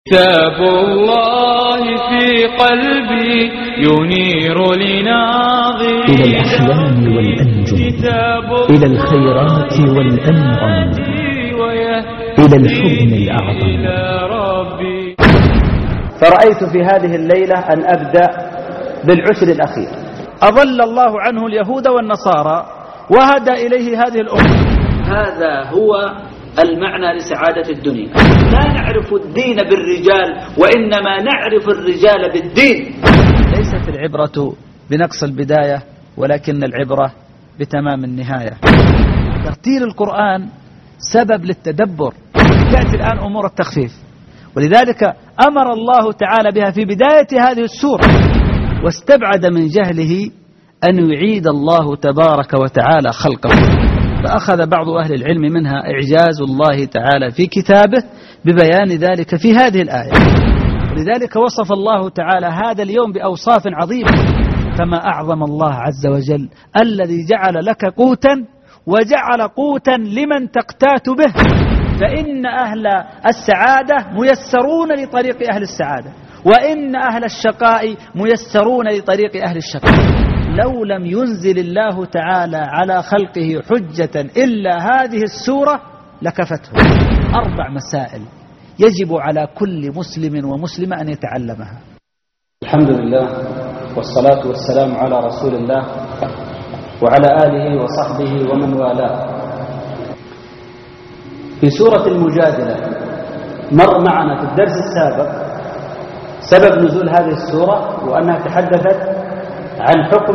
كتاب الله في قلبي ينير لناظري إلى الأحلام والأنجم، إلى الخيرات والأنعم، إلى الحضن الأعظم. فرأيت في هذه الليلة أن أبدأ بالعشر الأخير. أضل الله عنه اليهود والنصارى وهدى إليه هذه الأمة. هذا هو المعنى لسعادة الدنيا. لا نعرف الدين بالرجال، وإنما نعرف الرجال بالدين. ليست العبرة بنقص البداية، ولكن العبرة بتمام النهاية. ترتيل القرآن سبب للتدبر. تأتي الآن أمور التخفيف، ولذلك أمر الله تعالى بها في بداية هذه السورة، واستبعد من جهله أن يعيد الله تبارك وتعالى خلقه. فأخذ بعض أهل العلم منها إعجاز الله تعالى في كتابه ببيان ذلك في هذه الآية. ولذلك وصف الله تعالى هذا اليوم بأوصاف عظيمة. فما أعظم الله عز وجل الذي جعل لك قوتا وجعل قوتا لمن تقتات به. فإن أهل السعادة ميسرون لطريق أهل السعادة، وإن أهل الشقاء ميسرون لطريق أهل الشقاء. لو لم ينزل الله تعالى على خلقه حجة إلا هذه السورة لكفته. 4 مسائل يجب على كل مسلم ومسلمة أن يتعلمها. الحمد لله والصلاة والسلام على رسول الله وعلى آله وصحبه ومن والاه. في سورة المجادلة مر معنا في الدرس السابق سبب نزول هذه السورة، وأنها تحدثت عن حكم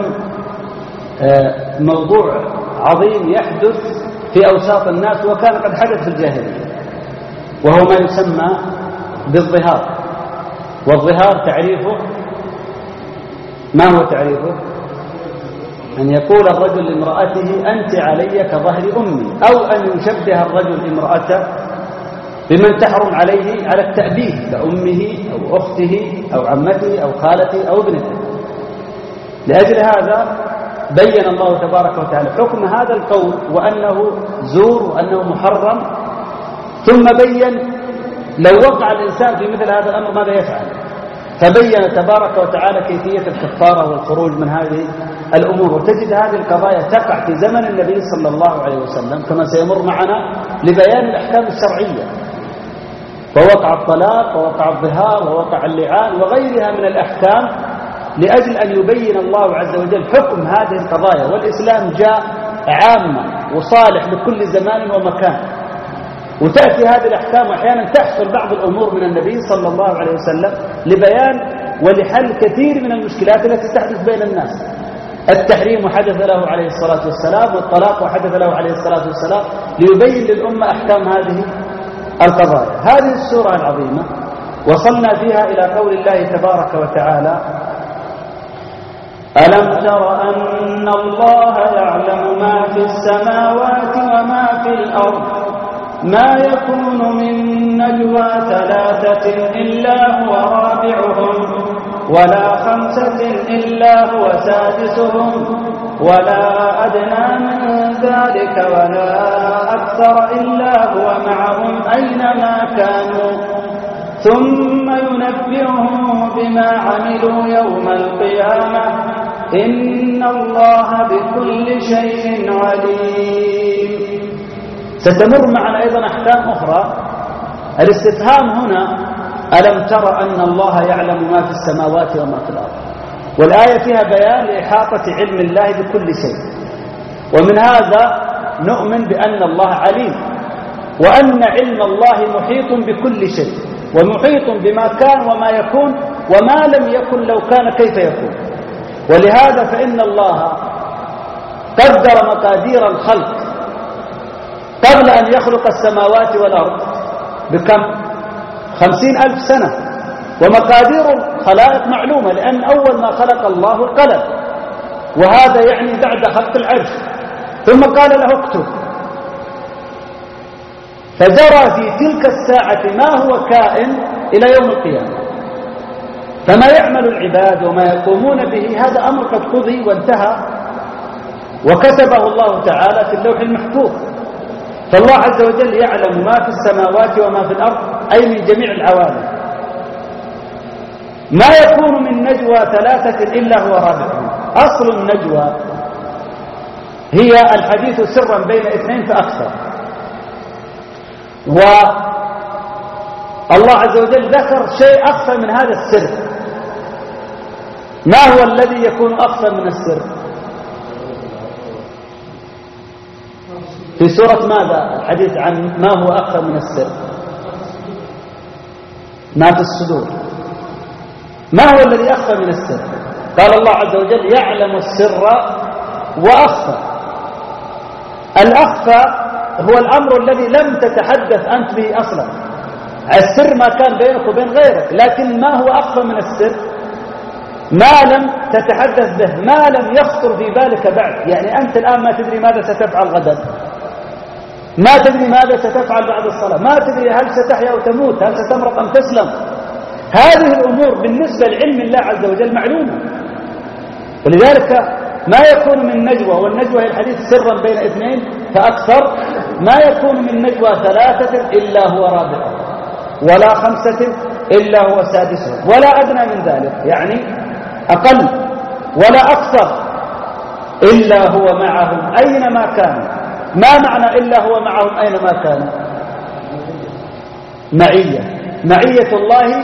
موضوع عظيم يحدث في أوساط الناس، وكان قد حدث في الجاهلية، وهو ما يسمى بالظهار. والظهار تعريفه ما هو تعريفه؟ أن يقول الرجل لامرأته أنت علي كظهر أمي، أو أن يشبه الرجل امرأته بمن تحرم عليه على التأبيد كأمه أو أخته أو عمته أو خالته أو ابنته. لأجل هذا بين الله تبارك وتعالى حكم هذا القول، وأنه زور وأنه محرم، ثم بين لو وقع الإنسان في مثل هذا الأمر ماذا يفعل. فبين تبارك وتعالى كيفية الكفارة والخروج من هذه الأمور. وتجد هذه القضايا تقع في زمن النبي صلى الله عليه وسلم كما سيمر معنا لبيان الأحكام الشرعية. ووقع الطلاق ووقع الظهار ووقع اللعان وغيرها من الأحكام، لأجل أن يبين الله عز وجل حكم هذه القضايا. والإسلام جاء عامة وصالح لكل زمان ومكان. وتأتي هذه الأحكام أحيانا تحصل بعض الأمور من النبي صلى الله عليه وسلم لبيان ولحل كثير من المشكلات التي تحدث بين الناس. التحريم حدث له عليه الصلاة والسلام، والطلاق حدث له عليه الصلاة والسلام، ليبين للأمة أحكام هذه القضايا. هذه السورة العظيمة وصلنا فيها إلى قول الله تبارك وتعالى: ألم تر أن الله يعلم ما في السماوات وما في الأرض ما يكون من نجوى 3 إلا هو رابعهم ولا 5 إلا هو سادسهم ولا أدنى من ذلك ولا أكثر إلا هو معهم أينما كانوا ثم ينبئهم بما عملوا يوم القيامة إن الله بكل شيء عليم. ستمر معنا أيضا أحكام أخرى. الاستفهام هنا ألم تر أن الله يعلم ما في السماوات وما في الأرض، والآية فيها بيان لإحاطة علم الله بكل شيء. ومن هذا نؤمن بأن الله عليم، وأن علم الله محيط بكل شيء، ومحيط بما كان وما يكون وما لم يكن لو كان كيف يكون. ولهذا فإن الله قدر مقادير الخلق قبل أن يخلق السماوات والأرض بكم؟ 50,000 سنة. ومقادير الخلائق معلومة، لأن أول ما خلق الله القلم، وهذا يعني بعد خلق العرش، ثم قال له اكتب. فجرى في تلك الساعة ما هو كائن إلى يوم القيامة. فما يعمل العباد وما يقومون به هذا أمر قد قضي وانتهى، وكتبه الله تعالى في اللوح المحفوظ. فالله عز وجل يعلم ما في السماوات وما في الأرض، أي من جميع العوالم. ما يكون من نجوى ثلاثة إلا هو رابعهم. أصل النجوى هي الحديث سرا بين اثنين فأكثر، والله عز وجل ذكر شيء أخفى من هذا السر. ما هو الذي يكون أخفى من السر؟ في سورة ماذا الحديث عن ما هو أخفى من السر؟ ما في الصدور. ما هو الذي أخفى من السر؟ قال الله عز وجل يعلم السر وأخفى. الأخفى هو الأمر الذي لم تتحدث أنت به أصلا. السر ما كان بينك وبين غيرك، لكن ما هو أخفى من السر؟ ما لم تتحدث به، ما لم يخطر في بالك بعد. يعني أنت الآن ما تدري ماذا ستفعل غدا، ما تدري ماذا ستفعل بعد الصلاة، ما تدري هل ستحيا أو تموت، هل ستمرض أم تسلم. هذه الأمور بالنسبة لعلم الله عز وجل معلومة. ولذلك ما يكون من نجوى، والنجوى هي الحديث سرا بين اثنين فأكثر، ما يكون من نجوى ثلاثة إلا هو رابعهم، ولا خمسة إلا هو سادسهم، ولا أدنى من ذلك، يعني أقل ولا أكثر إلا هو معهم أينما كانوا. ما معنى إلا هو معهم أينما كانوا؟ معية الله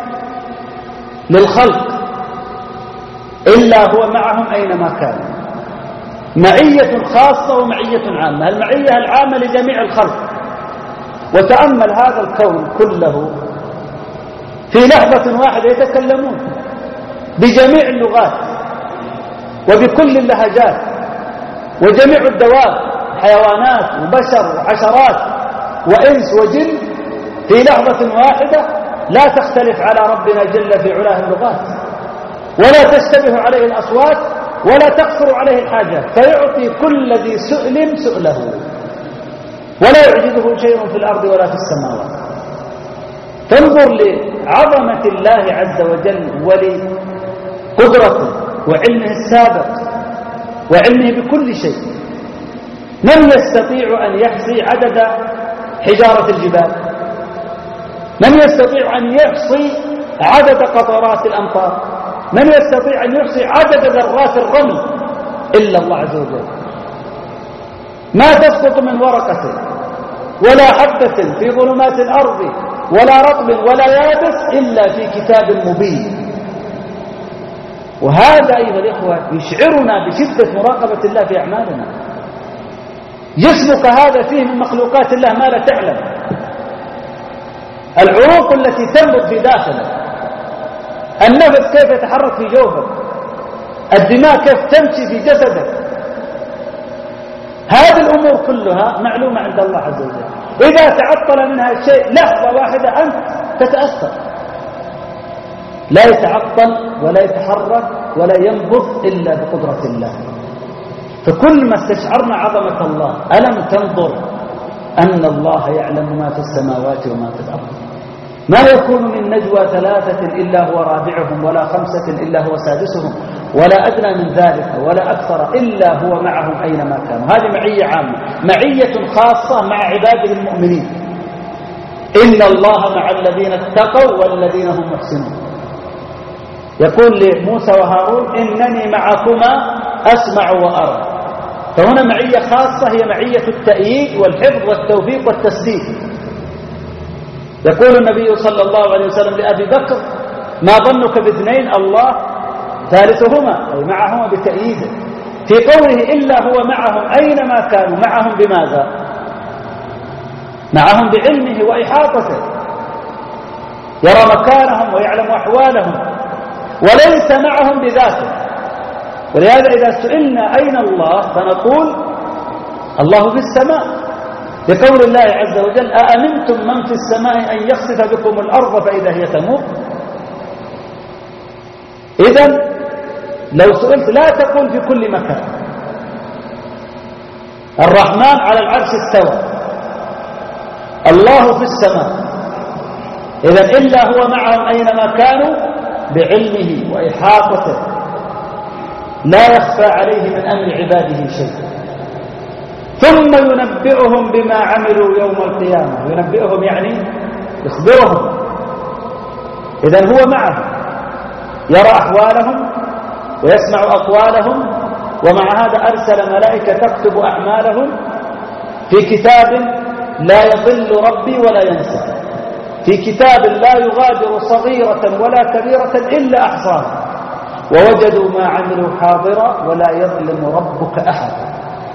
للخلق، إلا هو معهم أينما كانوا. معية خاصة ومعية عامة. المعية العامة لجميع الخلق. وتأمل هذا الكون كله، في لحظة واحدة يتكلمون بجميع اللغات وبكل اللهجات، وجميع الدواب، حيوانات وبشر وعشرات وإنس وجن، في لحظة واحدة لا تختلف على ربنا جل في علاه اللغات، ولا تشتبه عليه الأصوات، ولا تقصر عليه الحاجات، فيعطي كل ذي سؤل سؤله، ولا يعجزه شيء في الأرض ولا في السماوات. تنظر لعظمة الله عز وجل ولقدرته وعلمه السابق وعلمه بكل شيء. من يستطيع أن يحصي عدد حجارة الجبال؟ من يستطيع أن يحصي عدد قطرات الأمطار؟ من يستطيع أن يحصي عدد ذرات الرمل؟ إلا الله عز وجل. ما تسقط من ورقة ولا حبة في ظلمات الأرض ولا رطب ولا يابس إلا في كتاب مبين. وهذا أيها الإخوة يشعرنا بشدة مراقبة الله في أعمالنا. جسمك هذا فيه من مخلوقات الله ما لا تعلم. العروق التي تنبض في داخلك، النفس كيف يتحرك في جوفك، الدماء كيف تمشي في جسدك، هذه الأمور كلها معلومة عند الله عز وجل. إذا تعطل منها شيء لحظة واحدة أنت تتأثر. لا يتعطل ولا يتحرك ولا ينبض إلا بقدرة الله. فكل ما استشعرنا عظمة الله، ألم تنظر أن الله يعلم ما في السماوات وما في الأرض؟ ما يكون من نجوى ثلاثة إلا هو رابعهم، ولا خمسة إلا هو سادسهم، ولا أدنى من ذلك ولا أكثر إلا هو معهم أينما كانوا. هذه معية عامة، معية خاصة مع عباده المؤمنين. إن الله مع الذين اتقوا والذين هم محسنون. يقول لموسى وهارون إنني معكما أسمع وأرى. فهنا معية خاصة هي معية التأييد والحفظ والتوفيق والتسديد. يقول النبي صلى الله عليه وسلم لأبي بكر ما ظنك باثنين الله ثالثهما، أي معهما بتأييده. في قوله إلا هو معهم أينما كانوا، معهم بماذا؟ معهم بعلمه وإحاطته، يرى مكانهم ويعلم أحوالهم، وليس معهم بذاته. ولهذا إذا سئلنا أين الله فنقول الله في السماء، لقول الله عز وجل أأمنتم من في السماء أن يخسف بكم الأرض فإذا هي تمور. إذن لو سئلت لا تقول في كل مكان. الرحمن على العرش استوى، الله في السماء. إذن إلا هو معهم أينما كانوا بعلمه وإحاطته، لا يخفى عليه من أمر عباده شيء. ثم ينبئهم بما عملوا يوم القيامة. ينبئهم يعني يخبرهم. إذن هو معهم يرى أحوالهم ويسمع أقوالهم، ومع هذا أرسل ملائكة تكتب أعمالهم في كتاب لا يضل ربي ولا ينسى، في كتاب لا يغادر صغيرة ولا كبيرة إلا أحصاها، ووجدوا ما عملوا حاضرا ولا يظلم ربك أحدا.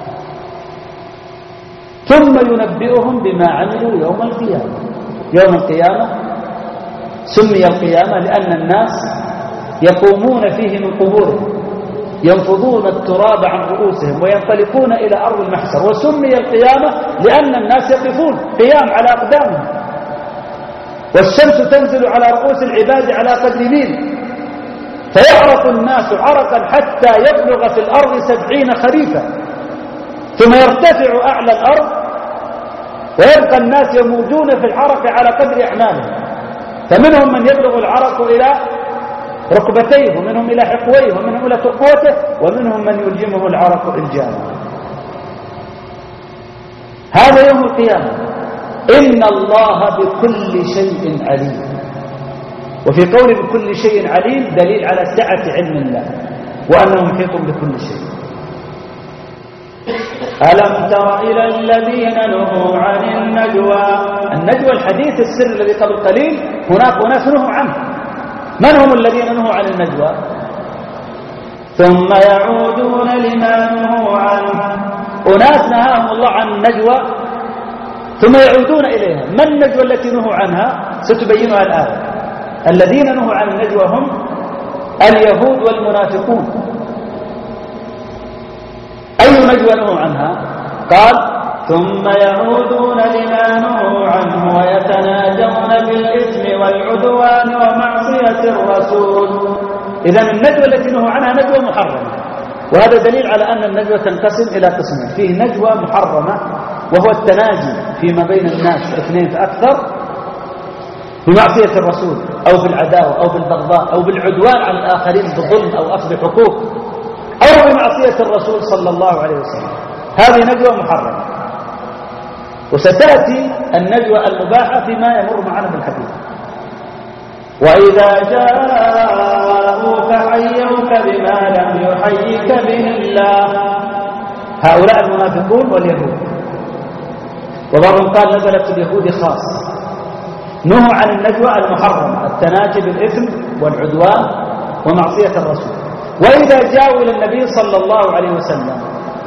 ثم ينبئهم بما عملوا يوم القيامة. يوم القيامة سمي القيامة لأن الناس يقومون فيه من قبورهم، ينفضون التراب عن رؤوسهم وينطلقون إلى أرض المحشر. وسمي القيامة لأن الناس يقفون قيام على أقدامهم، والشمس تنزل على رؤوس العباد على قدر ميل، فيعرق الناس عرقا حتى يبلغ في الأرض 70 خريفا، ثم يرتفع أعلى الأرض ويبقى الناس يموجون في العرق على قدر أعمالهم، فمنهم من يبلغ العرق إلى ركبتيه، ومنهم إلى حقويه، ومنهم إلى ترقوته، ومنهم من يلجمه العرق إلجاما. هذا يوم القيامة. إن الله بكل شيء عليم. وفي قول بكل شيء عليم دليل على سعة علم الله وأنه محيط بكل شيء. ألم تر إلى الذين نهوا عن النجوى. النجوى الحديث السر الذي قبل قليل، هناك أناس نهوا عنه. من هم الذين نهوا عن النجوى؟ ثم يعودون لما نهوا عنه. أناس نهاهم الله عن النجوى ثم يعودون إليها. ما النجوى التي نهوا عنها؟ ستبينها الآية. الذين نهوا عن النجوى هم اليهود والمنافقون. أي نجوى نهوا عنها؟ قال ثم يعودون لما نهوا عنه ويتناجون بالإثم والعدوان ومعصية الرسول. إذن النجوى التي نهوا عنها نجوى محرمة، وهذا دليل على أن النجوى تنقسم إلى قسمين. فيه نجوى محرمة وهو التناجي فيما بين الناس اثنين فأكثر بمعصية الرسول أو بالعداوة أو بالبغضاء أو بالعدوان على الآخرين بظلم أو أخذ حقوق أو بمعصية الرسول صلى الله عليه وسلم. هذه نجوى محرمة. وستأتي النجوى المباحة فيما يمر معنا بالحديث. وإذا جاءوك حيوك بما لم يحيك به الله. هؤلاء المنافقون واليهود، وبعضهم قال نزلت اليهود خاصة. نهوا عن النجوى المحرمة، التناجي بالإثم والعدوان ومعصية الرسول. وإذا جاءوا إلى النبي صلى الله عليه وسلم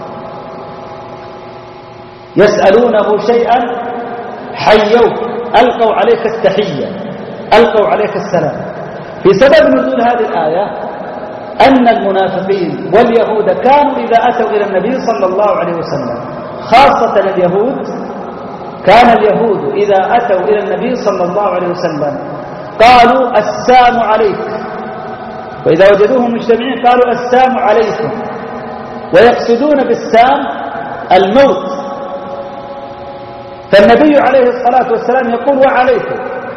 يسألونه شيئا حيوك، ألقوا عليك التحية، ألقوا عليك السلام. في سبب نزول هذه الآية أن المنافقين واليهود كانوا إذا أتوا إلى النبي صلى الله عليه وسلم، خاصة اليهود، كان اليهود إذا أتوا إلى النبي صلى الله عليه وسلم قالوا السلام عليك، وإذا وجدوهم مجتمعين قالوا السلام عليكم، ويقصدون بالسام الموت. فالنبي عليه الصلاة والسلام يقول وعليكم.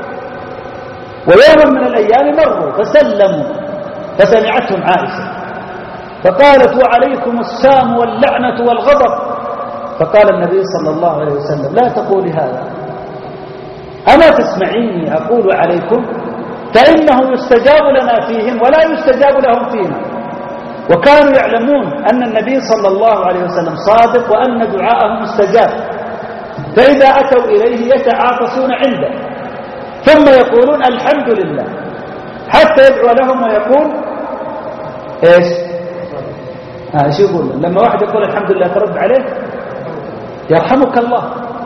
ويوما من الأيام مروا فسلموا فسمعتهم عائشة فقالت وعليكم السام واللعنة والغضب. فقال النبي صلى الله عليه وسلم لا تقولي هذا، أما تسمعيني أقول عليكم؟ فإنه يستجاب لنا فيهم ولا يستجاب لهم فينا. وكانوا يعلمون أن النبي صلى الله عليه وسلم صادق وأن دعاءه مستجاب، فإذا أتوا إليه يتعاطسون عنده ثم يقولون الحمد لله، حتى يدعو لهم ويقول إيش؟ إيش يقول لما واحد يقول الحمد لله ترد عليه يرحمك الله.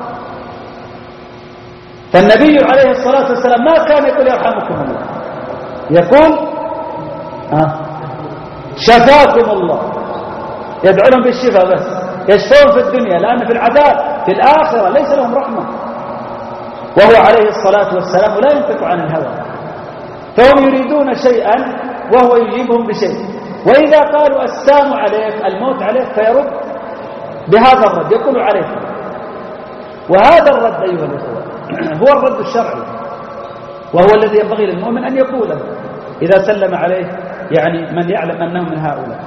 فالنبي عليه الصلاة والسلام ما كان يقول يرحمكم الله، يقول شفاكم الله، يدعو لهم بالشفاء بس، يشفون في الدنيا، لأن في العذاب في الآخرة ليس لهم رحمة. وهو عليه الصلاة والسلام لا ينطق عن الهوى، فهم يريدون شيئا وهو يجيبهم بشيء. وإذا قالوا السام عليك الموت عليك فيرد بهذا الرد، يقول عليكم. وهذا الرد أيها الأخوة هو الرد الشرعي، وهو الذي ينبغي للمؤمن أن يقوله إذا سلم عليه يعني من يعلم أنه من هؤلاء.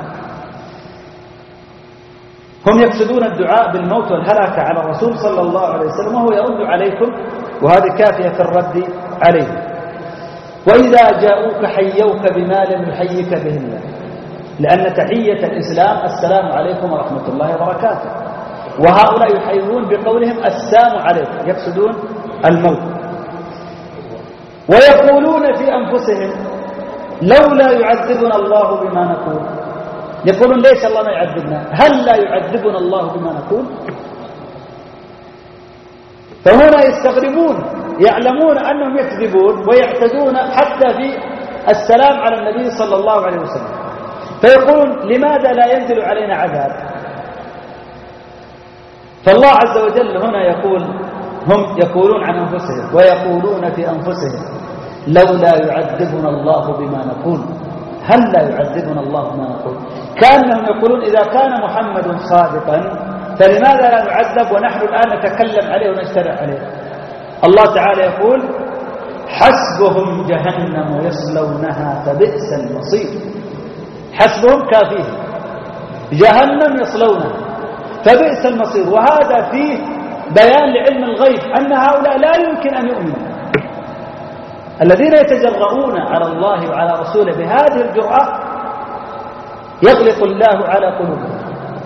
هم يقصدون الدعاء بالموت والهلاك على الرسول صلى الله عليه وسلم، وهو يرد عليكم، وهذه كافية في الرد عليه. وإذا جاءوك حيوك بما لم يحيك به الله، لأن تحية الإسلام السلام عليكم ورحمة الله وبركاته، وهؤلاء يحيون بقولهم السلام عليكم، يقصدون الموت. ويقولون في أنفسهم لولا يعذبنا الله بما نقول، يقولون ليش الله ما يعذبنا؟ هل لا يعذبنا الله بما نقول؟ فهنا يستغربون، يعلمون أنهم يكذبون ويعتدون حتى في السلام على النبي صلى الله عليه وسلم، فيقولون لماذا لا ينزل علينا عذاب؟ فالله عز وجل هنا يقول، هم يقولون عن أنفسهم ويقولون في أنفسهم لولا يعذبنا الله بما نقول، هل لا يعذبنا الله بما نقول؟ كأنهم يقولون إذا كان محمد صادقا فلماذا لا نعذب ونحن الآن نتكلم عليه ونجترح عليه؟ الله تعالى يقول حسبهم جهنم يصلونها فبئس المصير. حسبهم كافيهم، جهنم يصلونها فبئس المصير. وهذا فيه بيان لعلم الغيب أن هؤلاء لا يمكن أن يؤمنوا. الذين يتجرؤون على الله وعلى رسوله بهذه الجرأة يغلق الله على قلوبهم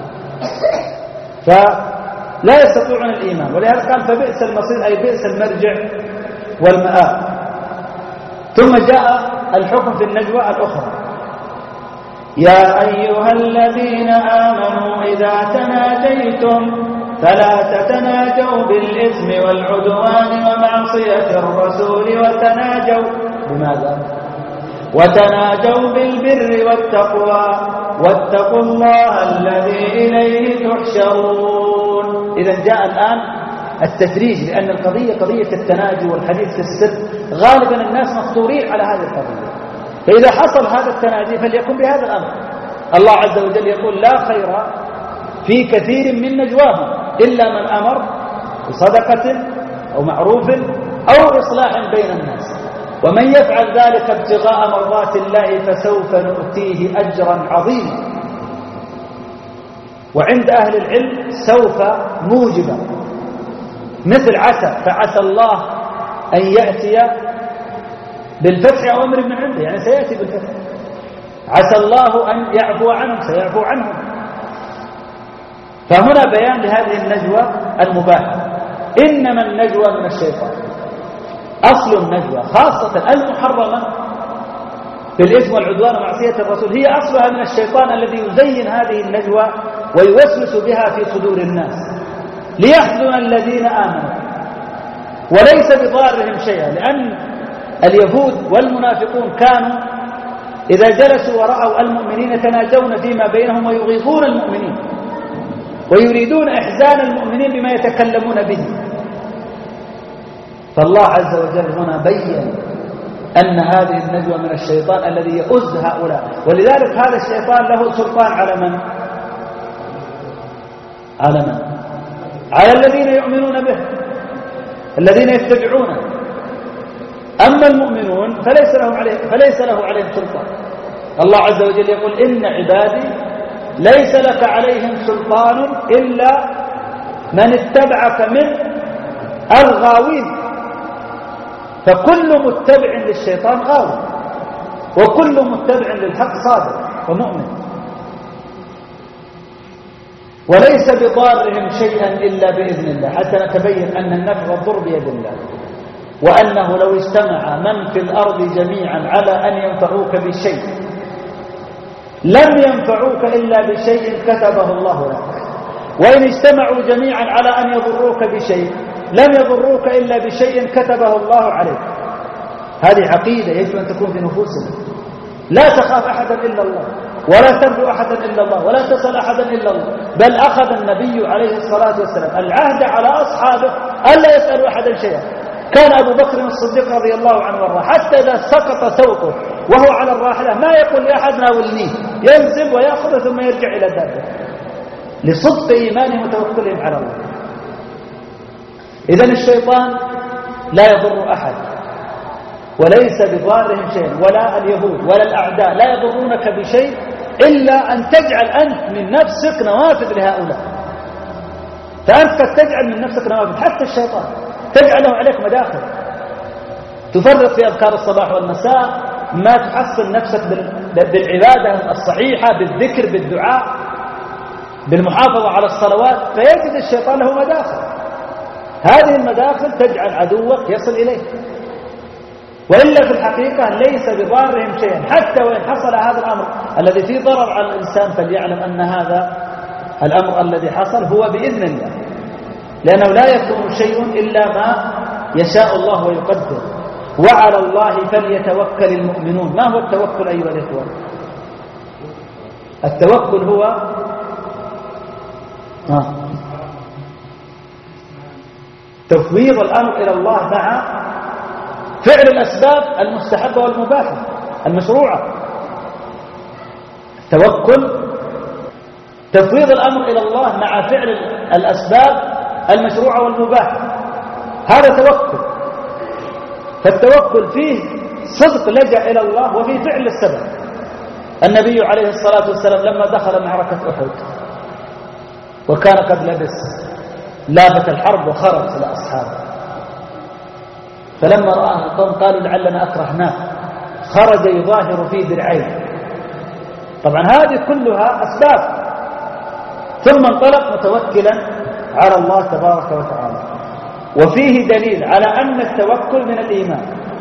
فلا يستطيعون الإيمان. ولهذا قال فبئس المصير، أي بئس المرجع والمآب. ثم جاء الحكم في النجوى الأخرى: يا أيها الذين آمنوا إذا تناجيتم فلا تتناجوا بالإثم والعدوان ومعصية الرسول بماذا؟ وتناجوا بالبر والتقوى واتقوا الله الذي إليه تحشرون. إذا جاء الآن التدريج، لأن القضية قضية التناجي والحديث في السر، غالبا الناس مفطورين على هذه القضية، فإذا حصل هذا التناجي فليكن بهذا الأمر. الله عز وجل يقول لا خير في كثير من نجواهم إلا من أمر بصدقة أو معروف أو إصلاح بين الناس، ومن يفعل ذلك ابتغاء مرضات الله فسوف نؤتيه أجرا عظيما. وعند أهل العلم سوف موجبة مثل عسى، فعسى الله أن يأتي بالفتح أو أمر من عنده، يعني سيأتي بالفتح. عسى الله أن يعفو عنهم، سيعفو عنهم. فهنا بيان لهذه النجوى المباحة. إنما النجوى من الشيطان. أصل النجوى خاصة المحرمة بالإثم والعدوان ومعصية الرسول هي أصلها من الشيطان الذي يزين هذه النجوى ويوسوس بها في صدور الناس ليحزن الذين آمنوا وليس بضارهم شيئا. لأن اليهود والمنافقون كانوا إذا جلسوا ورأوا المؤمنين يتناجون فيما بينهم ويغيظون المؤمنين ويريدون إحزان المؤمنين بما يتكلمون به. فالله عز وجل هنا بين أن هذه النجوى من الشيطان الذي يؤز هؤلاء، ولذلك هذا الشيطان له سلطان على من؟ على الذين يؤمنون به، الذين يتبعونه. أما المؤمنون فليس له عليهم سلطان. الله عز وجل يقول إن عبادي ليس لك عليهم سلطان إلا من اتبعك من الغاوين. فكل متبع للشيطان غاوي، وكل متبع للحق صادق ومؤمن. وليس بضارهم شيئا إلا بإذن الله، حتى نتبين أن النفع والضر بيد الله، وأنه لو اجتمع من في الأرض جميعا على أن ينفعوك بشيء لم ينفعوك إلا بشيء كتبه الله لك، وإن اجتمعوا جميعا على أن يضروك بشيء لم يضروك إلا بشيء كتبه الله عليك. هذه عقيدة يجب أن تكون في نفوسنا. لا تخاف أحدا إلا الله، ولا ترجو أحدا إلا الله، ولا تسأل أحدا إلا الله. بل أخذ النبي عليه الصلاة والسلام العهد على أصحابه ألا يسألوا أحدا شيئا. كان أبو بكر الصديق رضي الله عنه وارضاه حتى إذا سقط ثوبه وهو على الراحلة ما يقول لأحد ناولنيه، ينزل ويأخذ ثم يرجع إلى دابته لصدق إيمانهم وتوكلهم على الله. إذن الشيطان لا يضر أحد وليس بضارهم شيء، ولا اليهود ولا الأعداء لا يضرونك بشيء إلا أن تجعل أنت من نفسك نوافذ لهؤلاء. فأنت قد تجعل من نفسك نوافذ، حتى الشيطان تجعله عليك مداخل. تفرط في أذكار الصباح والمساء، ما تحصن نفسك بالعبادة الصحيحة، بالذكر، بالدعاء، بالمحافظة على الصلوات، فيجد الشيطان له مداخل. هذه المداخل تجعل عدوك يصل إليه، وإلا في الحقيقة ليس بضارهم شيئا. حتى وإن حصل هذا الأمر الذي فيه ضرر على الإنسان، فليعلم أن هذا الأمر الذي حصل هو بإذن الله، لأنه لا يكون شيء إلا ما يشاء الله ويقدر. وعلى الله فليتوكل المؤمنون. ما هو التوكل أيها الإخوة؟ التوكل هو تفويض الأمر إلى الله مع فعل الأسباب المستحبة والمباحة المشروعة. التوكل تفويض الأمر إلى الله مع فعل الأسباب المشروعة والمباحة، هذا توكل. فالتوكل فيه صدق لجأ إلى الله وفيه فعل السبب. النبي عليه الصلاة والسلام لما دخل معركة أحد وكان قد لبس لابة الحرب وخرج إلى أصحابه، فلما رآه القوم قالوا لعلنا أكرهناه، خرج يظاهر في درعين. طبعا هذه كلها أسباب، ثم انطلق متوكلا على الله تبارك وتعالى. وفيه دليل على أن التوكل من الإيمان،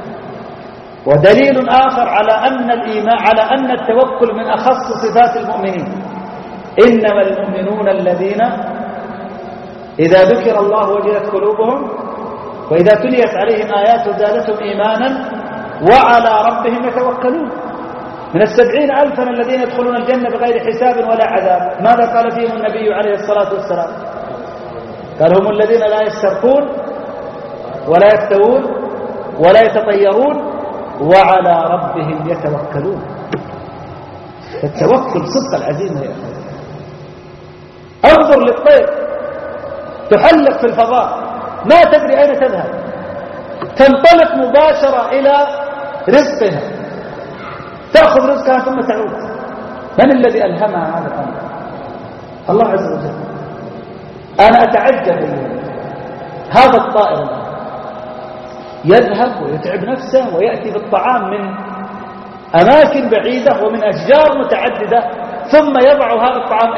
ودليل آخر على أن التوكل من أخص صفات المؤمنين. إنما المؤمنون الذين إذا ذكر الله وجلت قلوبهم وإذا تليت عليهم آياته زادتهم إيمانا وعلى ربهم يتوكلون. من 70,000 الذين يدخلون الجنة بغير حساب ولا عذاب، ماذا قال فيهم النبي عليه الصلاة والسلام؟ قال هم الذين لا يسترقون ولا يكتوون ولا يتطيرون وعلى ربهم يتوكلون. التوكل صدق العزيمة يا أخي. انظر للطير تحلق في الفضاء، ما تدري أين تذهب، تنطلق مباشرة إلى رزقها، تأخذ رزقها ثم تعود. من الذي ألهمها هذا الأمر؟ الله عز وجل. أنا أتعجب هذا الطائر الآن يذهب ويتعب نفسه ويأتي بالطعام من أماكن بعيدة ومن أشجار متعددة، ثم يضع هذا الطعام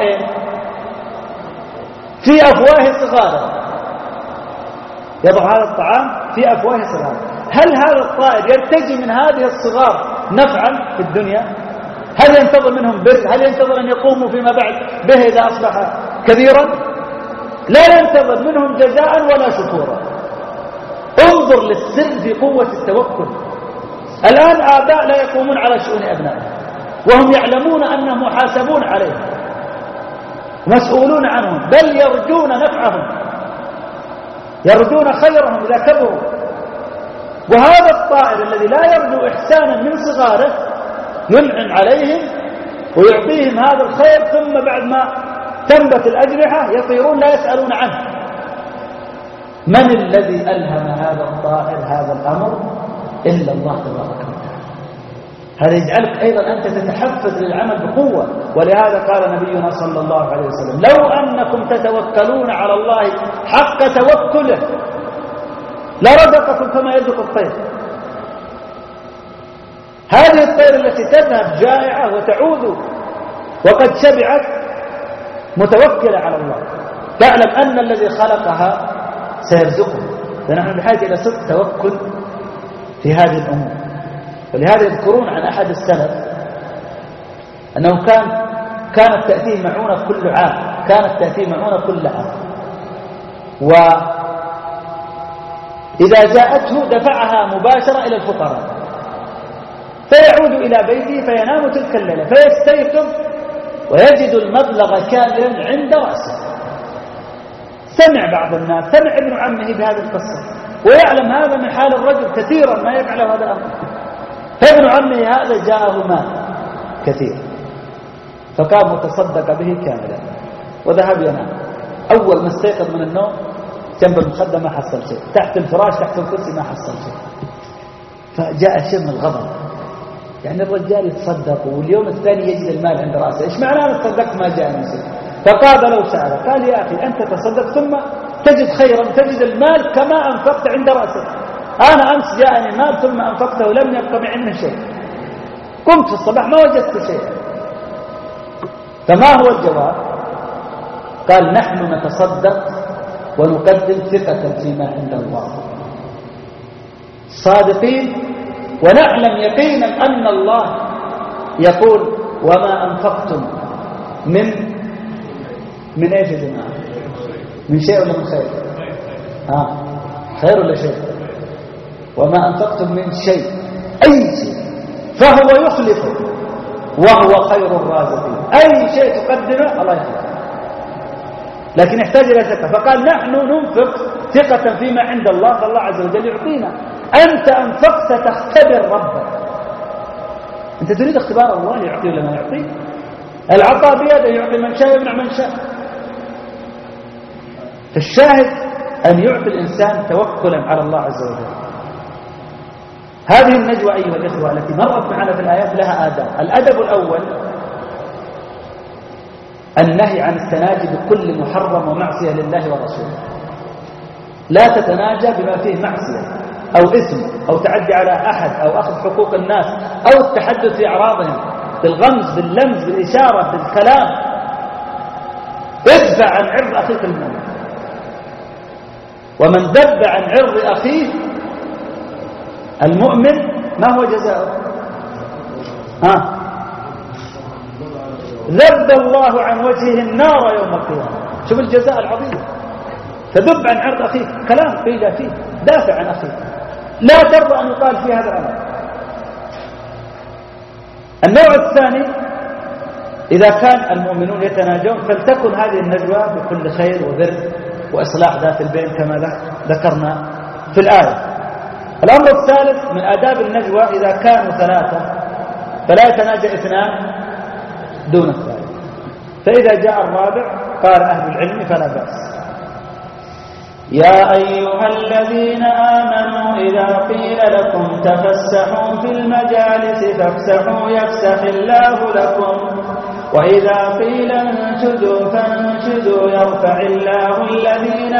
في أفواه صغار. يضع هذا الطعام في أفواه صغار. هل هذا الطائر يرتجي من هذه الصغار نفعا في الدنيا؟ هل ينتظر منهم بر؟ هل ينتظر أن يقوموا فيما بعد به إذا أصبح كبيرا؟ لا ينتظر منهم جزاء ولا شكورا. انظر للسر في قوة التوكل. الآن آباء لا يقومون على شؤون أبنائهم وهم يعلمون أنهم محاسبون عليهم مسؤولون عنهم، بل يرجون نفعهم، يرجون خيرهم إذا كبروا. وهذا الطائر الذي لا يرجو إحسانا من صغاره ينعم عليهم ويعطيهم هذا الخير، ثم بعد ما تنبت الأجنحة يطيرون لا يسألون عنه. من الذي ألهم هذا الطائر هذا الأمر؟ إلا الله تبارك وتعالى. هذا يجعلك أيضا أنت تتحفز للعمل بقوة. ولهذا قال نبينا صلى الله عليه وسلم: لو أنكم تتوكلون على الله حق توكله لرزقكم كما يرزق الطير. هذه الطير التي تذهب جائعة وتعود وقد شبعت متوكلة على الله، تعلم أن الذي خلقها سيرزقها. فنحن بحاجة إلى صدق توكل في هذه الأمور. ولهذا يذكرون عن أحد السلف أنه كانت تأتيه معونة كل عام، كانت تأتيه معونة كل عام، وإذا جاءته دفعها مباشرة إلى الفقراء، فيعود إلى بيته فينام تلك الليلة، فيستيقظ ويجد المبلغ كاملا عند رأسه. سمع بعض الناس، سمع ابن عمه بهذه القصة، ويعلم هذا من حال الرجل كثيرا ما يفعل هذا الأمر. فابن عمه هذا جاءه مال كثير، فقام وتصدق به كاملا وذهب ينام. أول ما استيقظ من النوم جنب المخدة ما حصل شيء، تحت الفراش تحت الكرسي ما حصل شيء. فجاء شيء من الغضب، يعني الرجال يتصدق واليوم الثاني يجد المال عند رأسه، إيش معنى أنا تصدقت ما جاء من شيء؟ فقابله وسأله، قال: يا أخي أنت تصدق ثم تجد خيرا، تجد المال كما أنفقت عند رأسك، أنا أمس جاءني مال ثم أنفقته ولم يبق معي منه شيء، قمت في الصباح ما وجدت شيء، فما هو الجواب؟ قال نحن نتصدق ونقدم ثقة فيما عند الله، صادقين ونعلم يقينا أن الله يقول وما أنفقتم من ايش يا جماعة؟ من شيء ولا من خير؟ خير ولا شيء؟ وما أنفقتم من شيء أي شيء فهو يخلفه وهو خير الرازقين. أي شيء تقدمه الله يخلفه، لكن يحتاج إلى ثقة. فقال نحن ننفق ثقة فيما عند الله، فالله عز وجل يعطينا. أنت أنفقت تختبر ربك، أنت تريد اختبار الله يعطي ولا ما يعطي؟ العطاء بيده، يعطي من شاء ويمنع من شاء. فالشاهد أن يعطي الإنسان توكلا على الله عز وجل. هذه النجوى أيها الإخوة التي مرت معنا في الآيات لها آداب. الأدب الأول النهي عن التناجي بكل محرم ومعصية لله ورسوله. لا تتناجى بما فيه معصية أو إثم أو تعدي على أحد أو أخذ حقوق الناس أو التحدث في أعراضهم بالغمز باللمز بالإشارة بالكلام. ادفع عن عرض أخيك المؤمن، ومن ذب عن عرض أخيه المؤمن ما هو جزاؤه؟ ذب الله عن وجهه النار يوم القيامة. شوف الجزاء العظيم. فذب عن عرض أخيك، كلام قيل فيه، دافع عن أخيك، لا ترضى أن يقال في هذا الأمر. النوع الثاني إذا كان المؤمنون يتناجون فلتكن هذه النجوى بكل خير وبر وإصلاح ذات البين كما ذكرنا في الآية. الأمر الثالث من آداب النجوى إذا كانوا ثلاثة فلا يتناجى اثنان دون الثالث، فإذا جاء الرابع قال أهل العلم فلا بأس. يا أيها الذين آمنوا إذا قيل لكم تفسحوا في المجالس فافسحوا يفسح الله لكم، وإذا قيل انشدوا فانشدوا يرفع الله الذين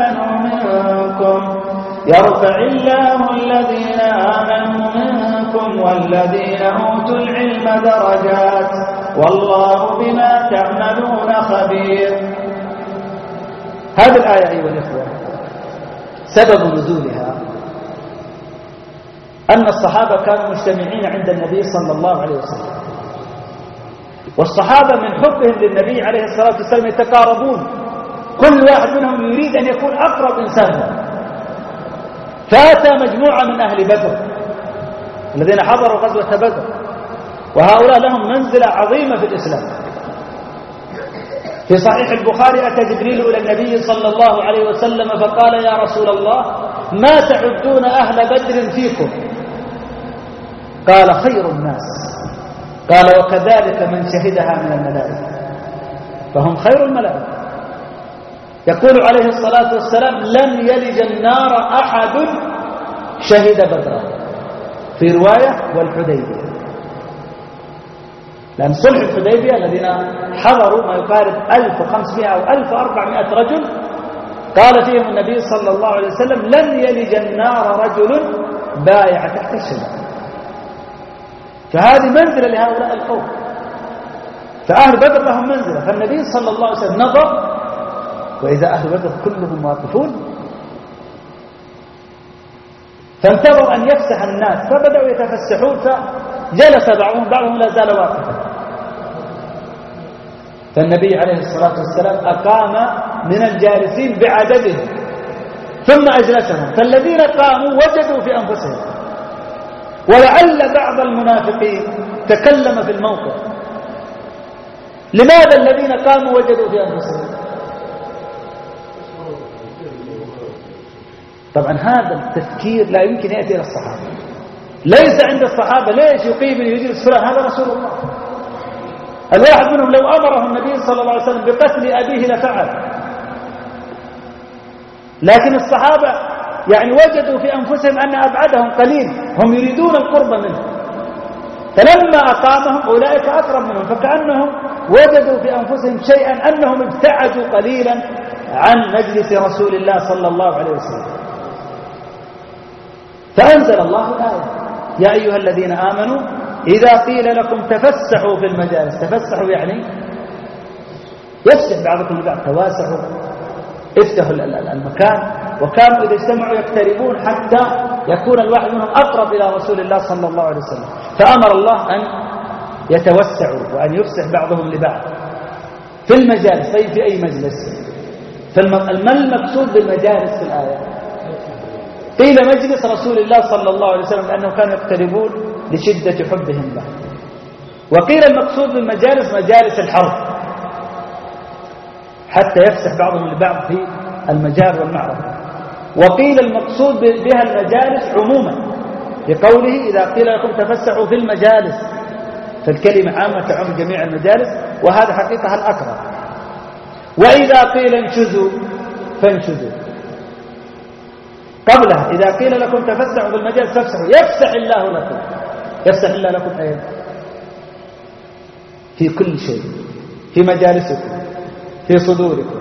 آمنوا منكم والذين أوتوا العلم درجات والله بما تعملون خبير. هذه الآية أيها الإخوة سبب نزولها أن الصحابة كانوا مجتمعين عند النبي صلى الله عليه وسلم، والصحابة من حبهم للنبي عليه الصلاة والسلام يتقاربون، كل واحد منهم يريد أن يكون أقرب إنسان له. فأتى مجموعة من أهل بدر الذين حضروا غزوة بدر، وهؤلاء لهم منزلة عظيمة في الإسلام. في صحيح البخاري أتى جبريل إلى النبي صلى الله عليه وسلم فقال يا رسول الله ما تعدون أهل بدر فيكم؟ قال خير الناس. قال وكذلك من شهدها من الملائكة، فهم خير الملائكة. يقول عليه الصلاة والسلام لن يلج النار أحد شهد بدرا، في رواية والحديبية، لأن صلح الحديبية الذين حضروا ما يقارب 1500 أو 1400 رجل قال فيهم النبي صلى الله عليه وسلم لن يلج النار رجل بايع تحت الشجرة. فهذه منزلة لهؤلاء القوم، فأهل بدر لهم منزلة. فالنبي صلى الله عليه وسلم نظر وإذا أهل بدر كلهم واقفون، فانتظر أن يفسح الناس فبدأوا يتفسحون، فجلس بعضهم لا زال واقفا. فالنبي عليه الصلاة والسلام أقام من الجالسين بعددهم ثم أجلسهم، فالذين قاموا وجدوا في أنفسهم، ولعل بعض المنافقين تكلم في الموقف. لماذا الذين قاموا وجدوا في أنفسهم؟ طبعا هذا التفكير لا يمكن يأتي إلى الصحابة، ليس عند الصحابة. ليش يقيم يجلس فلان؟ هذا رسول الله. الواحد منهم لو أمره النبي صلى الله عليه وسلم بقتل أبيه لفعل، لكن الصحابة يعني وجدوا في أنفسهم أن أبعدهم قليل، هم يريدون القرب منه، فلما أقامهم أولئك أقرب منهم، فكأنهم وجدوا في أنفسهم شيئا أنهم ابتعدوا قليلا عن مجلس رسول الله صلى الله عليه وسلم. فأنزل الله الآية: يا أيها الذين آمنوا إذا قيل لكم تفسحوا في المجالس. تفسحوا يعني يفسح بعضكم لبعض، تواسحوا، افتحوا المكان. وكانوا إذا اجتمعوا يقتربون حتى يكون الواحد منهم أقرب إلى رسول الله صلى الله عليه وسلم، فأمر الله أن يتوسعوا وأن يفسح بعضهم لبعض في المجالس. طيب في أي مجلس؟ ما المقصود بالمجالس في الآية؟ قيل مجلس رسول الله صلى الله عليه وسلم لأنه كانوا يقتربون لشدة حبهم له. وقيل المقصود بالمجالس مجالس الحرب حتى يفسح بعضهم لبعض في المجال والمعركة. وقيل المقصود بها المجالس عموما بقوله: إذا قيل لكم تفسحوا في المجالس، فالكلمة عامة تعم جميع المجالس، وهذا حقيقة الأقرب. وإذا قيل انشزوا فانشزوا، قبلها إذا قيل لكم تفسحوا في المجالس فافسحوا، يفسح الله لكم. يفسح الله لكم أين؟ في كل شيء، في مجالسكم، في صدوركم،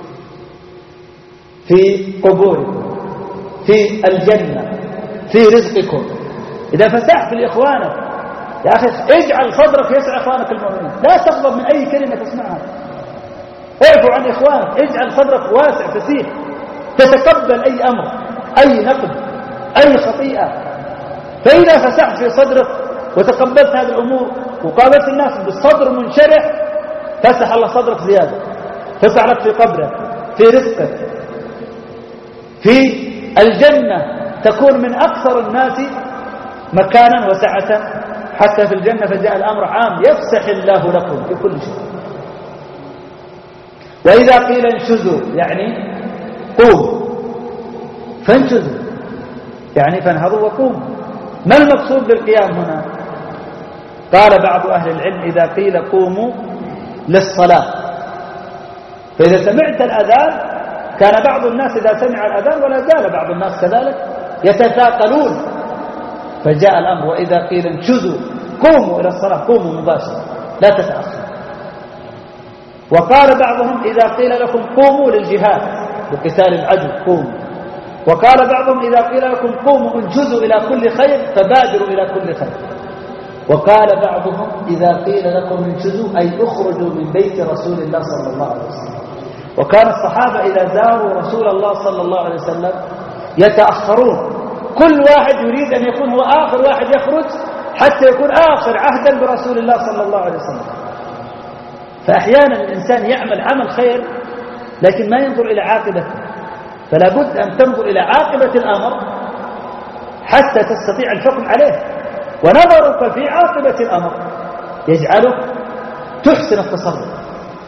في قبوركم، في الجنة، في رزقكم. إذا فسحت لإخوانك يا أخي اجعل صدرك يسع إخوانك المؤمنين، لا تغضب من أي كلمة تسمعها، اعفو عن إخوانك، اجعل صدرك واسع فسيح، تتقبل أي أمر، أي نقد، أي خطيئة. فإذا فسحت في صدرك وتقبلت هذه الأمور وقابلت الناس بالصدر منشرح، فسح الله صدرك زيادة، فسح لك في قبرك، في رزقك، في الجنة تكون من أكثر الناس مكانا وسعة. حتى في الجنة فجاء الأمر عام: يفسح الله لكم في كل شيء. وإذا قيل انشزوا يعني قوموا، فانشزوا يعني فانهضوا وقوموا. ما المقصود بالقيام هنا؟ قال بعض أهل العلم: إذا قيل قوموا للصلاة، فإذا سمعت الأذان كان بعض الناس إذا سمع الأذان، ولا زال بعض الناس كذلك، يتثاقلون، فجاء الأمر: وإذا قيل انشزوا قوموا إلى الصلاة، قوموا مباشرة لا تتأخروا. وقال بعضهم: إذا قيل لكم قوموا للجهاد بقتال العدو قوموا. وقال بعضهم: إذا قيل لكم قوموا انجزوا إلى كل خير فبادروا إلى كل خير. وقال بعضهم: إذا قيل لكم انجزوا أي اخرجوا من بيت رسول الله صلى الله عليه وسلم. وكان الصحابة إذا زاروا رسول الله صلى الله عليه وسلم يتأخرون، كل واحد يريد أن يكون هو آخر واحد يخرج حتى يكون آخر عهدا برسول الله صلى الله عليه وسلم. فأحيانا الإنسان يعمل عمل خير لكن ما ينظر إلى عاقبته، فلا بد أن تنظر إلى عاقبة الأمر حتى تستطيع الحكم عليه. ونظرك في عاقبة الأمر يجعلك تحسن التصرف.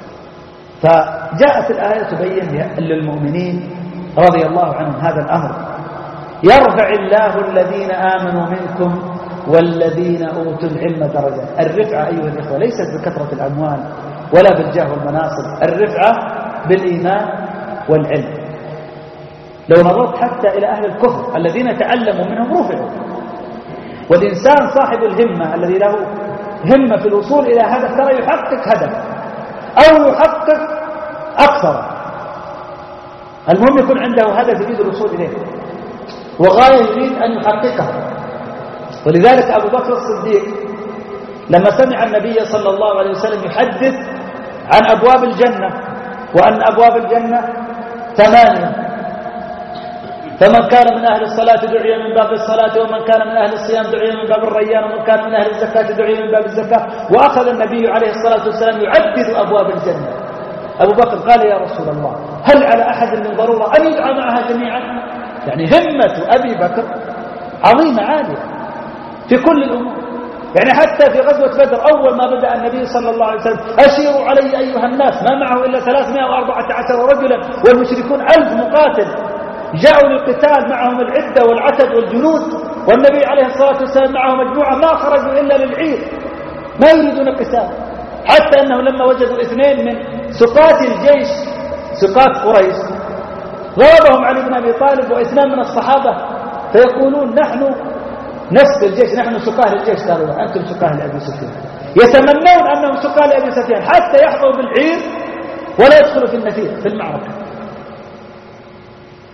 فجاءت الآية تبين للمؤمنين رضي الله عنهم هذا الأمر: يرفع الله الذين آمنوا منكم والذين أوتوا العلم درجات. الرفعة أيها الإخوة ليست بكثرة الأموال ولا بالجاه والمناصب، الرفعة بالإيمان والعلم. لو نظرت حتى إلى أهل الكفر الذين تعلموا منهم رفعوا. والإنسان صاحب الهمة الذي له همة في الوصول إلى هدف ترى يحقق هدف أو يحقق أكثر، المهم يكون عنده هدف يريد الوصول إليه وغاية يريد أن يحققها. ولذلك أبو بكر الصديق لما سمع النبي صلى الله عليه وسلم يحدث عن أبواب الجنة وأن أبواب الجنة 8، فمن كان من أهل الصلاة دعي من باب الصلاة، ومن كان من أهل الصيام دعي من باب الريان، ومن كان من أهل الزكاة دعي من باب الزكاة. وأخذ النبي عليه الصلاة والسلام يعدد أبواب الجنة. أبو بكر قال: يا رسول الله هل على أحد من ضرورة أن يدعى معها جميعا؟ يعني همة أبي بكر عظيمة عالية في كل الأمور. يعني حتى في غزوة بدر أول ما بدأ النبي صلى الله عليه وسلم: أشيروا علي أيها الناس، ما معه إلا 314 رجلا والمشركون 1000 مقاتل، جاءوا للقتال معهم العدة والعتد والجنود، والنبي عليه الصلاة والسلام معه مجموعة ما خرجوا إلا للعير، ما يريدون القتال. حتى أنهم لما وجدوا 2 من سقاة الجيش، سقاة قريش، ضربهم علي بن أبي طالب و2 من الصحابة، فيقولون: نحن نسق الجيش، نحن سقاه للجيش. قالوا: أنتم سقاه لأبي سفيان. يتمنون أنهم سقاه لأبي سفيان حتى يحظوا بالعير ولا يدخلوا في النفير في المعركة.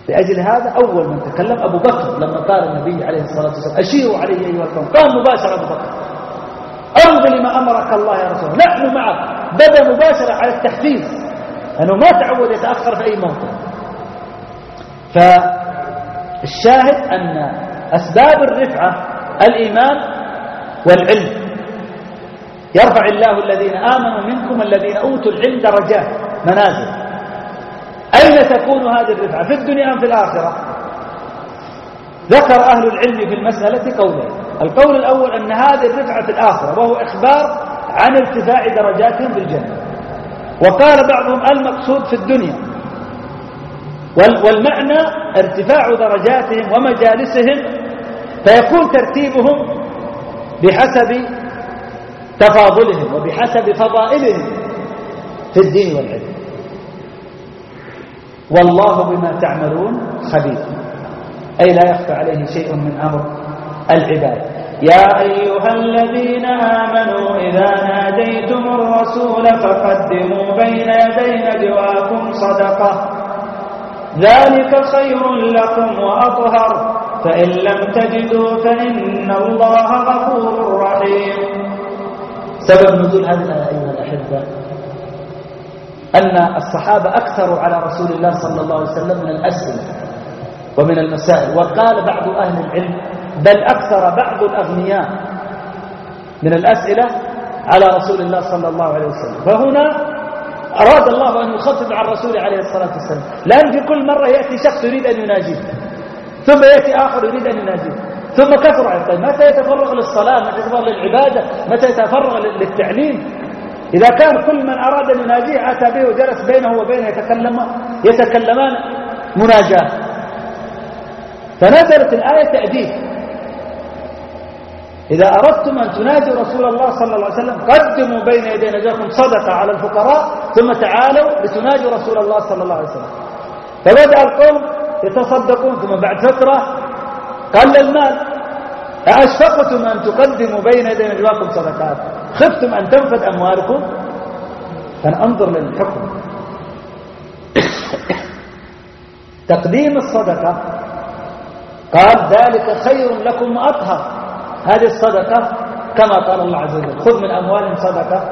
لأجل هذا أول من تكلم أبو بكر لما قال النبي عليه الصلاة والسلام أشيروا علي أيها القوم، قام مباشرة أبو بكر أرض لما أمرك الله يا رسول الله، نحن معك، بدأ مباشرة على التحفيز، أنه ما تعود يتأخر في أي موقف. فالشاهد أن أسباب الرفعة الإيمان والعلم. يرفع الله الذين آمنوا منكم الذين أوتوا العلم درجات منازل. أين تكون هذه الرفعة؟ في الدنيا أم في الآخرة؟ ذكر أهل العلم في المسألة قولين. القول الأول أن هذه الرفعة في الآخرة، وهو إخبار عن ارتفاع درجاتهم في الجنة. وقال بعضهم المقصود في الدنيا، والمعنى ارتفاع درجاتهم ومجالسهم، فيكون ترتيبهم بحسب تفاضلهم وبحسب فضائلهم في الدين والعلم. والله بما تعملون خبير، أي لا يخفى عليه شيء من أمر العباد. يا أيها الذين آمنوا إذا ناديتم الرسول فقدموا بين يدي نجواكم صدقة، ذلك خير لكم وأطهر، فإن لم تجدوا فإن الله غفور رحيم. سبب نزول هذه الآية أيها الأحبة أن الصحابة أكثروا على رسول الله صلى الله عليه وسلم من الأسئلة ومن المسائل. وقال بعض أهل العلم بل أكثر بعض الأغنياء من الأسئلة على رسول الله صلى الله عليه وسلم. فهنا أراد الله أن يخفف عن الرسول عليه الصلاة والسلام، لأن في كل مرة يأتي شخص يريد أن يناجيه، ثم يأتي آخر يريد أن يناجيه، ثم كثر عليه. طيب متى يتفرغ للصلاة؟ متى يتفرغ للعبادة؟ متى يتفرغ للتعليم؟ إذا كان كل من أراد أن يناجيه أتى به وجلس بينه وبينه يتكلمان مناجاة. فنزلت الآية تأديب: إذا أردتم أن تناجوا رسول الله صلى الله عليه وسلم قدموا بين يدي نجاكم صدقة على الفقراء، ثم تعالوا لتناجوا رسول الله صلى الله عليه وسلم. فبدأ القوم يتصدقون، ثم بعد فترة قل المال. أأشفقتم أن تقدموا بين يدي نجواكم صدقات، خفتم أن تنفد أموالكم؟ فننظر للحكم. تقديم الصدقة قال ذلك خير لكم وأطهر. هذه الصدقة كما قال الله عز وجل: خذ من أموالهم صدقة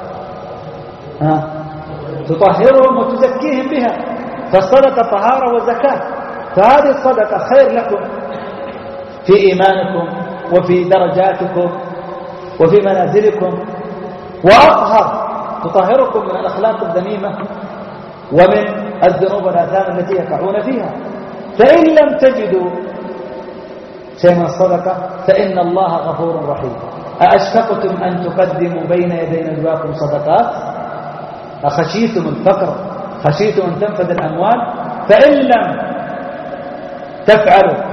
تطهرهم وتزكيهم بها. فالصدقة طهارة وزكاة، فهذه الصدقة خير لكم في إيمانكم وفي درجاتكم وفي منازلكم، وأطهر تطهركم من الأخلاق الذميمة ومن الذنوب والآثام التي يقعون فيها. فإن لم تجدوا شيء من الصدقة فإن الله غفور رحيم. أأشفقتم أن تقدموا بين يدي نجواكم صدقات؟ أخشيتم الفقر؟ خشيتم أن تنفذ الأموال؟ فإن لم تفعلوا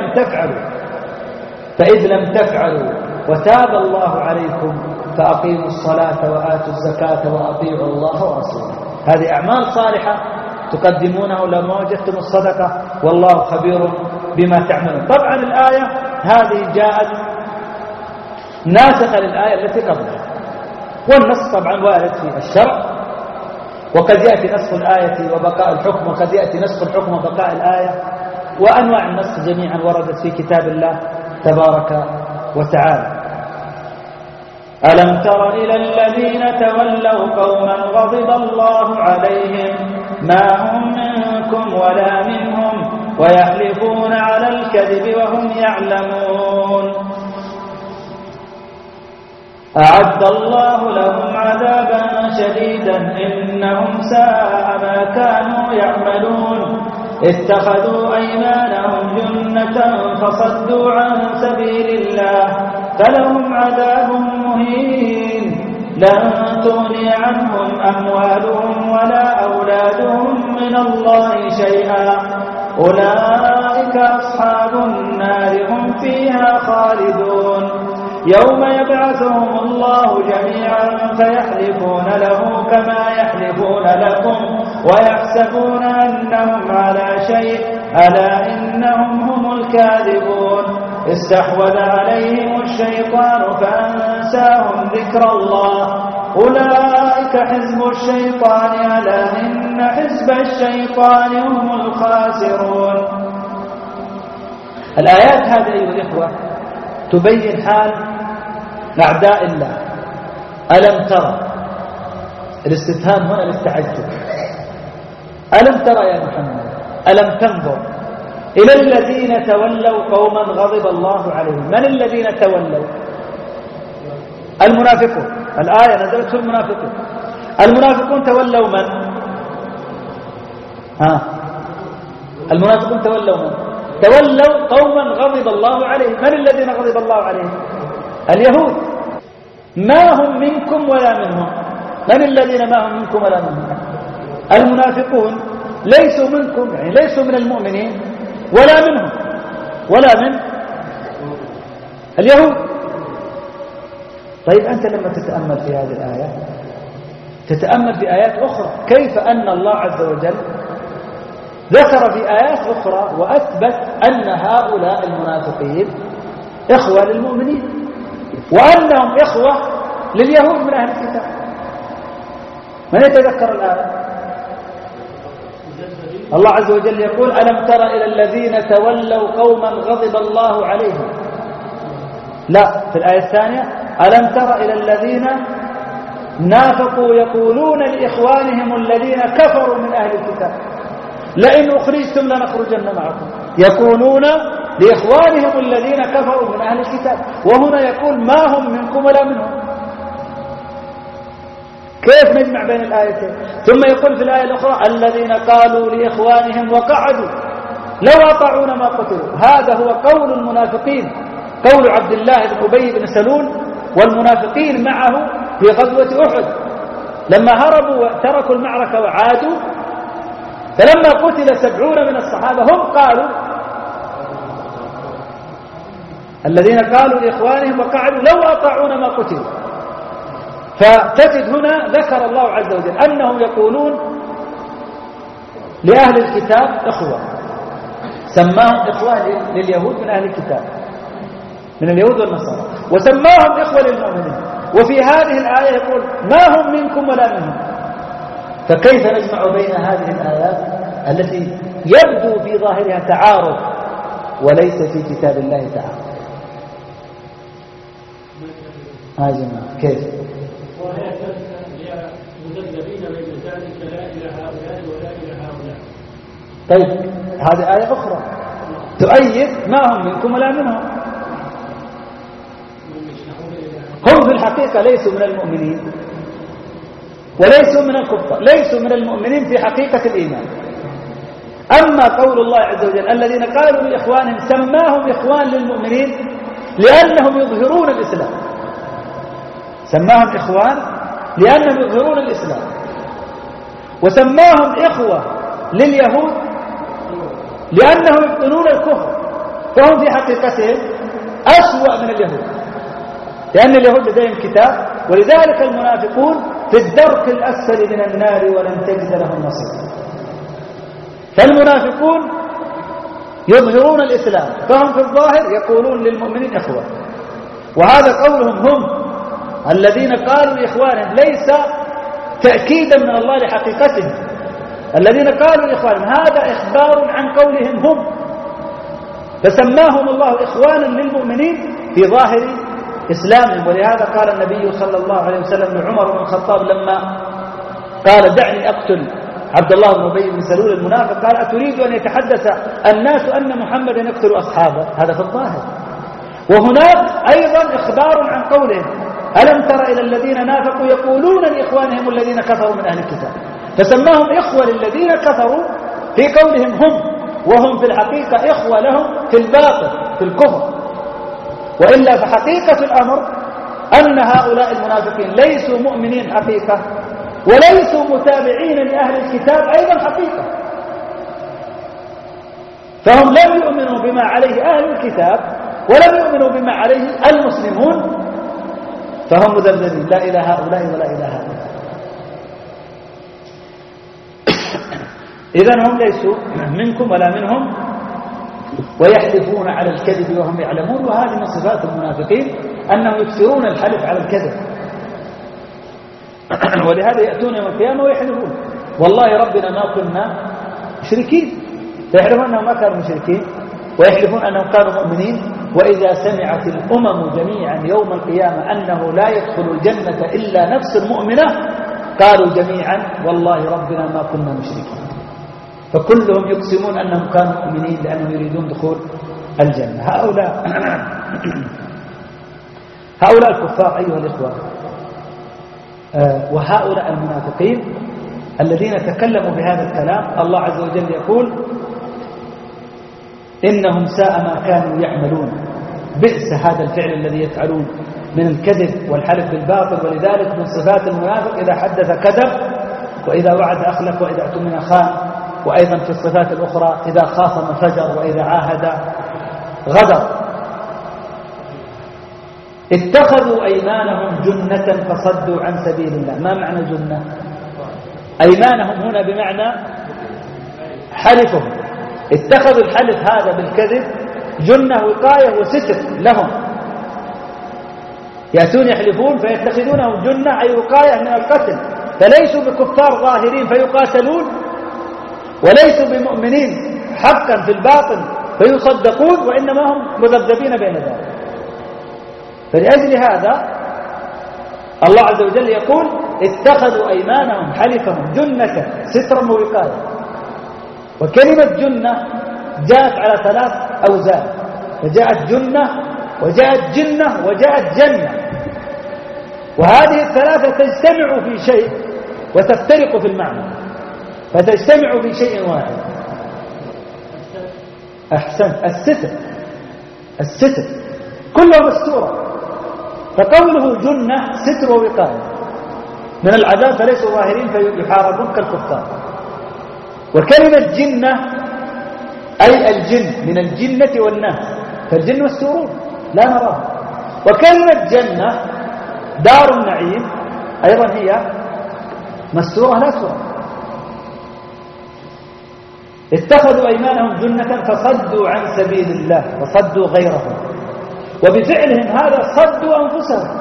فإذ لم تفعلوا وتاب الله عليكم فأقيموا الصلاة وآتوا الزكاة وأطيعوا الله ورسوله. هذه أعمال صالحة تقدمونه لما وجدتم الصدقة، والله خبير بما تعملون. طبعا الآية هذه جاءت ناسخة للآية التي قبلها، والنص طبعا وارد في الشرع، وقد يأتي نسخ الآية وبقاء الحكم، وقد يأتي نسخ الحكم وبقاء الآية، وأنواع النسخ جميعا وردت في كتاب الله تبارك وتعالى. ألم تر إلى الذين تولوا قوما غضب الله عليهم ما هم منكم ولا منهم ويحلفون على الكذب وهم يعلمون أعد الله لهم عذابا شديدا إنهم ساء ما كانوا يعملون اتخذوا أيمانهم جنة فصدوا عن سبيل الله فلهم عذاب مهين لن تغني عنهم أموالهم ولا أولادهم من الله شيئا أولئك أصحاب النار هم فيها خالدون يوم يبعثهم الله جميعا فيحلفون له كما يحلفون لكم ويحسبون أنهم على شيء ألا إنهم هم الكاذبون استحوذ عليهم الشيطان فأنساهم ذكر الله أولئك حزب الشيطان ألا إن حزب الشيطان هم الخاسرون. الآيات هذه أيها الإخوة تبين حال أعداء الله. ألم ترى، الاستفهام هنا للتعجب، ألم ترى يا محمد، ألم تنظر إلى الذين تولوا قوما غضب الله عليهم. من الذين تولوا؟ المنافقون. الآية نزلت في المنافقون. المنافقون تولوا من؟ المنافقون تولوا من؟ تولوا قوما غضب الله عليهم. من الذين غضب الله عليهم؟ اليهود. ما هم منكم ولا منهم. من الذين ما هم منكم ولا منهم؟ المنافقون ليسوا منكم، يعني ليسوا من المؤمنين ولا منهم ولا من اليهود. طيب أنت لما تتأمل في هذه الآية تتأمل في آيات أخرى كيف أن الله عز وجل ذكر في آيات أخرى وأثبت أن هؤلاء المنافقين إخوة للمؤمنين وأنهم إخوة لليهود من أهل الكتاب. من يتذكر الآية؟ الله عز وجل يقول ألم تر إلى الذين تولوا قوما غضب الله عليهم. لا، في الآية الثانية ألم تر إلى الذين نافقوا يقولون لإخوانهم الذين كفروا من أهل الكتاب لئن أخرجتم لنخرجن معكم. يقولون لإخوانهم الذين كفروا من أهل الكتاب، وهنا يقول ما هم منكم ولا منهم. كيف نجمع بين الآيتين؟ ثم يقول في الآية الأخرى الذين قالوا لإخوانهم وقعدوا لو أطاعونا ما قتلوا. هذا هو قول المنافقين، قول عبد الله بن أبي بن سلول والمنافقين معه في غزوة أحد لما هربوا وتركوا المعركة وعادوا، فلما قتل 70 من الصحابة هم قالوا الذين قالوا لإخوانهم وقعدوا لو أطاعونا ما قتلوا. فتجد هنا ذكر الله عز وجل أنهم يقولون لأهل الكتاب إخوة، سماهم إخوة لليهود من أهل الكتاب من اليهود والنصارى، وسماهم إخوة للمؤمنين. وفي هذه الآية يقول ما هم منكم ولا منهم. فكيف نجمع بين هذه الآيات التي يبدو في ظاهرها تعارض وليس في كتاب الله تعالى؟ جماعة كيف؟ طيب هذه آية أخرى تؤيد ما هم منكم ولا منهم. هم في الحقيقة ليسوا من المؤمنين وليسوا من الكفار، ليسوا من المؤمنين في حقيقة الإيمان. أما قول الله عز وجل الذين قالوا لإخوانهم سماهم إخوان للمؤمنين لأنهم يظهرون الإسلام، سماهم إخوان لأنهم يظهرون الإسلام، وسماهم إخوة لليهود لأنهم يبطنون الكفر، فهم في حقيقتهم أسوأ من اليهود، لأن اليهود لديهم كتاب، ولذلك المنافقون في الدرك الأسفل من النار ولن تجد لهم نصير. فالمنافقون يظهرون الإسلام، فهم في الظاهر يقولون للمؤمنين إخوة، وهذا قولهم هم الذين قالوا لإخوانهم ليس تأكيدا من الله لحقيقتهم. الذين قالوا لإخوانهم هذا إخبار عن قولهم هم، فسماهم الله إخوانا للمؤمنين في ظاهر إسلامهم. ولهذا قال النبي صلى الله عليه وسلم لعمر بن الخطاب لما قال دعني أقتل عبد الله بن أبي بن سلول المنافق، قال أتريد أن يتحدث الناس أن محمدا يقتل أصحابه؟ هذا في الظاهر. وهناك أيضا إخبار عن قولهم ألم تر إلى الذين نافقوا يقولون لإخوانهم الذين كفروا من أهل الكتاب، فسماهم إخوة للذين كفروا في قولهم هم، وهم في الحقيقة إخوة لهم في الباطل في الكفر. وإلا فحقيقة الأمر أن هؤلاء المنافقين ليسوا مؤمنين حقيقة وليسوا متابعين لأهل الكتاب أيضا حقيقة، فهم لم يؤمنوا بما عليه أهل الكتاب ولم يؤمنوا بما عليه المسلمون، فهم مذبذبين لا إلى هؤلاء ولا إلى هؤلاء. إذن هم ليسوا منكم ولا منهم، ويحلفون على الكذب وهم يعلمون. وهذه من صفات المنافقين أنهم يكثرون الحلف على الكذب. ولهذا يأتون يوم القيامة ويحلفون والله ربنا ما كنا مشركين، فيحلفون أنهم ما كانوا مشركين ويحلفون أنهم كانوا مؤمنين. وإذا سمعت الأمم جميعا يوم القيامة أنه لا يدخل الجنة إلا نفس المؤمنة قالوا جميعا والله ربنا ما كنا مشركين. فكلهم يقسمون أنهم كانوا مؤمنين لأنهم يريدون دخول الجنة. هؤلاء الكفار أيها الإخوة، وهؤلاء المنافقين الذين تكلموا بهذا الكلام الله عز وجل يقول إنهم ساء ما كانوا يعملون، بئس هذا الفعل الذي يفعلون من الكذب والحلف بالباطل. ولذلك من صفات المنافق إذا حدث كذب، وإذا وعد أخلف، وإذا اؤتمن خان. وأيضا في الصفات الأخرى إذا خاصم فجر، وإذا عاهد غدر. اتخذوا أيمانهم جنة فصدوا عن سبيل الله. ما معنى جنة؟ أيمانهم هنا بمعنى حلفهم. اتخذوا الحلف هذا بالكذب جنة وقاية وستر لهم، يأتون يحلفون فيتخذونه جنة أي وقاية من القتل، فليسوا بكفار ظاهرين فيقاتلون، وليسوا بمؤمنين حقا في الباطن فيصدقون، وإنما هم مذبذبين بين ذلك. فلأجل هذا الله عز وجل يقول اتخذوا أيمانهم حلفهم جنة سترا ووقاية. وكلمة جنة جاءت على 3 أوزان، فجاءت جنة وجاءت جنة وجاءت جنة، وهذه الثلاثة تجتمع في شيء وتفترق في المعنى، فتجتمع في شيء واحد. أحسنت، الستر كلها مستورة. فقوله جنة ستر ووقاية من العذاب، فليسوا ظاهرين فيحاربون كالكفار. وكلمة جنة أي الجن من الجنة والناس، فالجن مستورون لا نراه. وكلمة جنة دار النعيم أيضا هي مستورة لا ترى. اتخذوا أيمانهم جنة فصدوا عن سبيل الله وصدوا غيرهم، وبفعلهم هذا صدوا أنفسهم،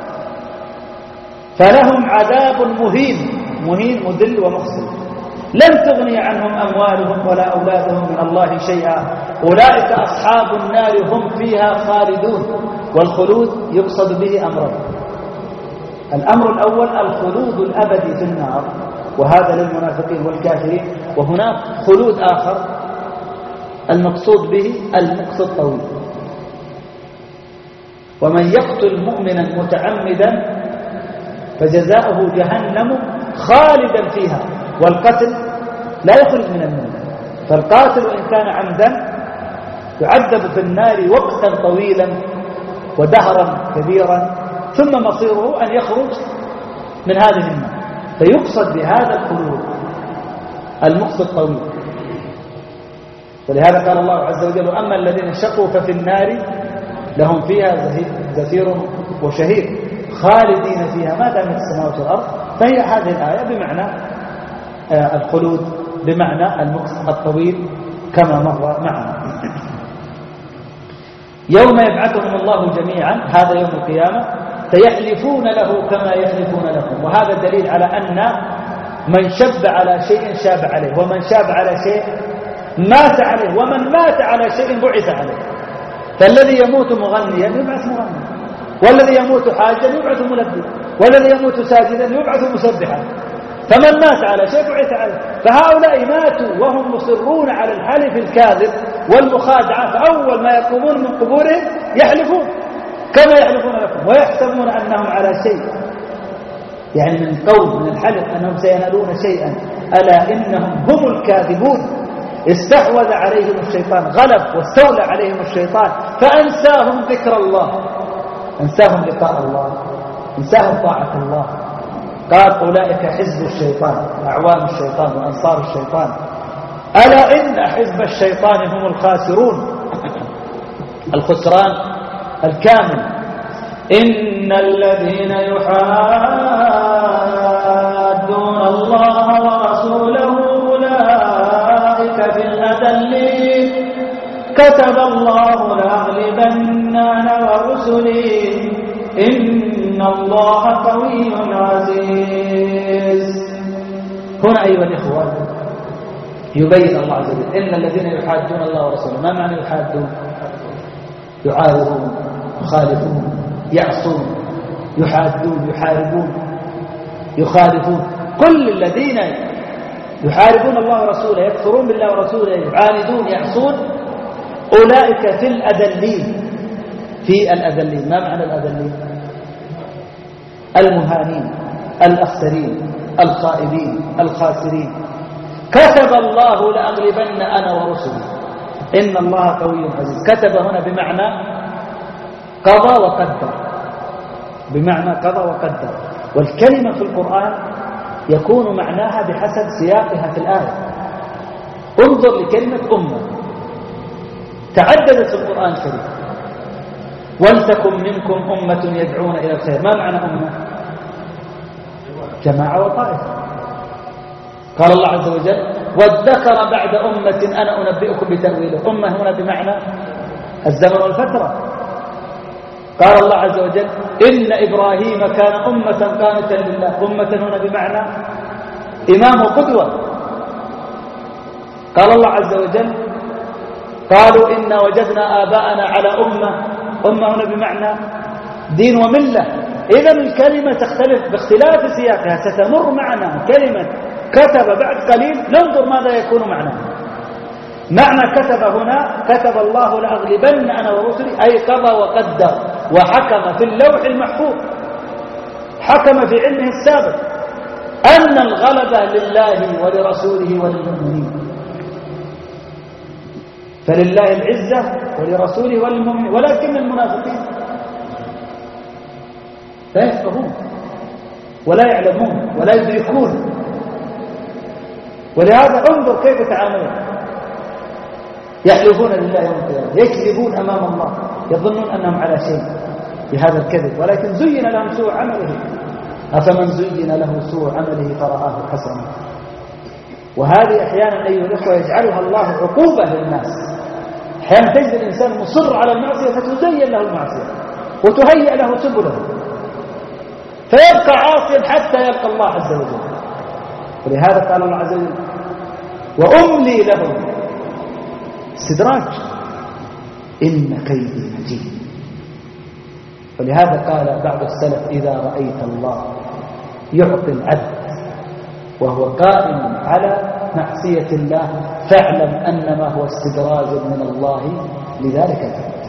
فلهم عذاب مهين مذل ومخزي. لن تغني عنهم أموالهم ولا أولادهم من الله شيئا، أولئك أصحاب النار هم فيها خالدون. والخلود يقصد به أمرين: الأمر الأول الخلود الأبدي في النار، وهذا للمنافقين والكافرين. وهناك خلود آخر المقصود به المقصد الطويل. ومن يقتل مؤمنا متعمدا فجزاؤه جهنم خالدا فيها. والقتل لا يخرج من الملة، فالقاتل إن كان عمدا يعذب في النار وقتا طويلا ودهرا كبيرا، ثم مصيره أن يخرج من هذه النار. فيقصد بهذا الخلود المقصد طويل. ولهذا قال الله عز وجل أما الذين شقوا ففي النار لهم فيها زفير وشهيق خالدين فيها ما دامت السماوات والأرض. فهي هذه الآية بمعنى الخلود بمعنى المقصد الطويل كما مر معنا. يوم يبعثهم الله جميعا، هذا يوم القيامة، فيحلفون له كما يحلفون لكم. وهذا دليل على أن من شب على شيء شاب عليه، ومن شاب على شيء مات عليه، ومن مات على شيء بعث عليه. فالذي يموت مغنيا يبعث مغنيا، والذي يموت حاجا يبعث ملبيا، والذي يموت ساجدا يبعث مسبحا. فمن مات على شيء بعث عليه. فهؤلاء ماتوا وهم مصرون على الحلف الكاذب والمخادعة، فأول ما يقومون من قبورهم يحلفون كما يحلفون لكم ويحسبون أنهم على شيء، يعني من قول من الحلف أنهم سينالون شيئا، ألا إنهم هم الكاذبون. استحوذ عليهم الشيطان، غلب واستولى عليهم الشيطان، فأنساهم ذكر الله، أنساهم لقاء الله، أنساهم طاعة الله. قال أولئك حزب الشيطان، أعوان الشيطان وأنصار الشيطان، ألا إن حزب الشيطان هم الخاسرون، الخسران الكامل. إن الذين يحادون الله ورسوله أولئك في الأذلين، كتب الله لأغلبن أنا ورسلي إن إن الله قوي عزيز. هنا أيها الإخوة يبين الله عز وجل إن الذين يحادون الله ورسوله. ما معنى يحادون؟ يعارضون، يخالفون، يعصون، يحادون، يحاربون، يخالفون. كل الذين يحاربون الله ورسوله، يكفرون بالله ورسوله، يعاندون، يعصون، أولئك في الأذلين. في الأذلين. ما معنى الأذلين؟ المهانين، الأخسرين، الخائبين، الخاسرين. كتب الله لأغلبن أنا ورسلي إن الله قوي عزيز. كتب هنا بمعنى قضى وقدر، بمعنى قضى وقدر. والكلمة في القرآن يكون معناها بحسب سياقها في الآية. انظر لكلمة أمة تعددت في القرآن الكريم. ولتكن منكم أمة يدعون إلى الخير. ما معنى أمة؟ جماعة وطائفة. قال الله عز وجل وادكر بعد أمة أنا أنبئكم بتأويله. أمة هنا بمعنى الزمن والفترة. قال الله عز وجل إن إبراهيم كان أمة قانتا لله. أمة هنا بمعنى إمام وقدوة. قال الله عز وجل قالوا إنا وجدنا آباءنا على أمة. أمة هنا بمعنى دين وملة. إذا الكلمة تختلف باختلاف سياقها. ستمر معنا كلمة كتب بعد قليل ننظر ماذا يكون معناها. معنى كتب هنا كتب الله لأغلبن أنا ورسلي، أي قضى وقدر وحكم في اللوح المحفوظ، حكم في علمه السابق أن الغلبة لله ولرسوله وللمؤمنين. فلله العزة ولرسوله وللمؤمنين، ولكن المنافقين لا يفقهون ولا يعلمون ولا يدركون. ولهذا انظر كيف يتعاملون. يحلفون لله يوم القيامة، يكذبون أمام الله، يظنون أنهم على شيء بهذا الكذب، ولكن زين لهم سوء عمله. أفمن زين له سوء عمله فرآه حسنا. وهذه أحيانا أيها الأخوة يجعلها الله عقوبة للناس. أحيانا تجد الإنسان مصر على المعصية فتزين له المعصية وتهيئ له سبله فيبقى عاصيا حتى يلقى الله عز وجل. ولهذا قال الله عز وجل وأملي لهم استدراج إن كيدي متين. ولهذا قال بعض السلف إذا رأيت الله يعطي العبد وهو قائم على معصية الله فاعلم أنما هو استدراج من الله لذلك العبد.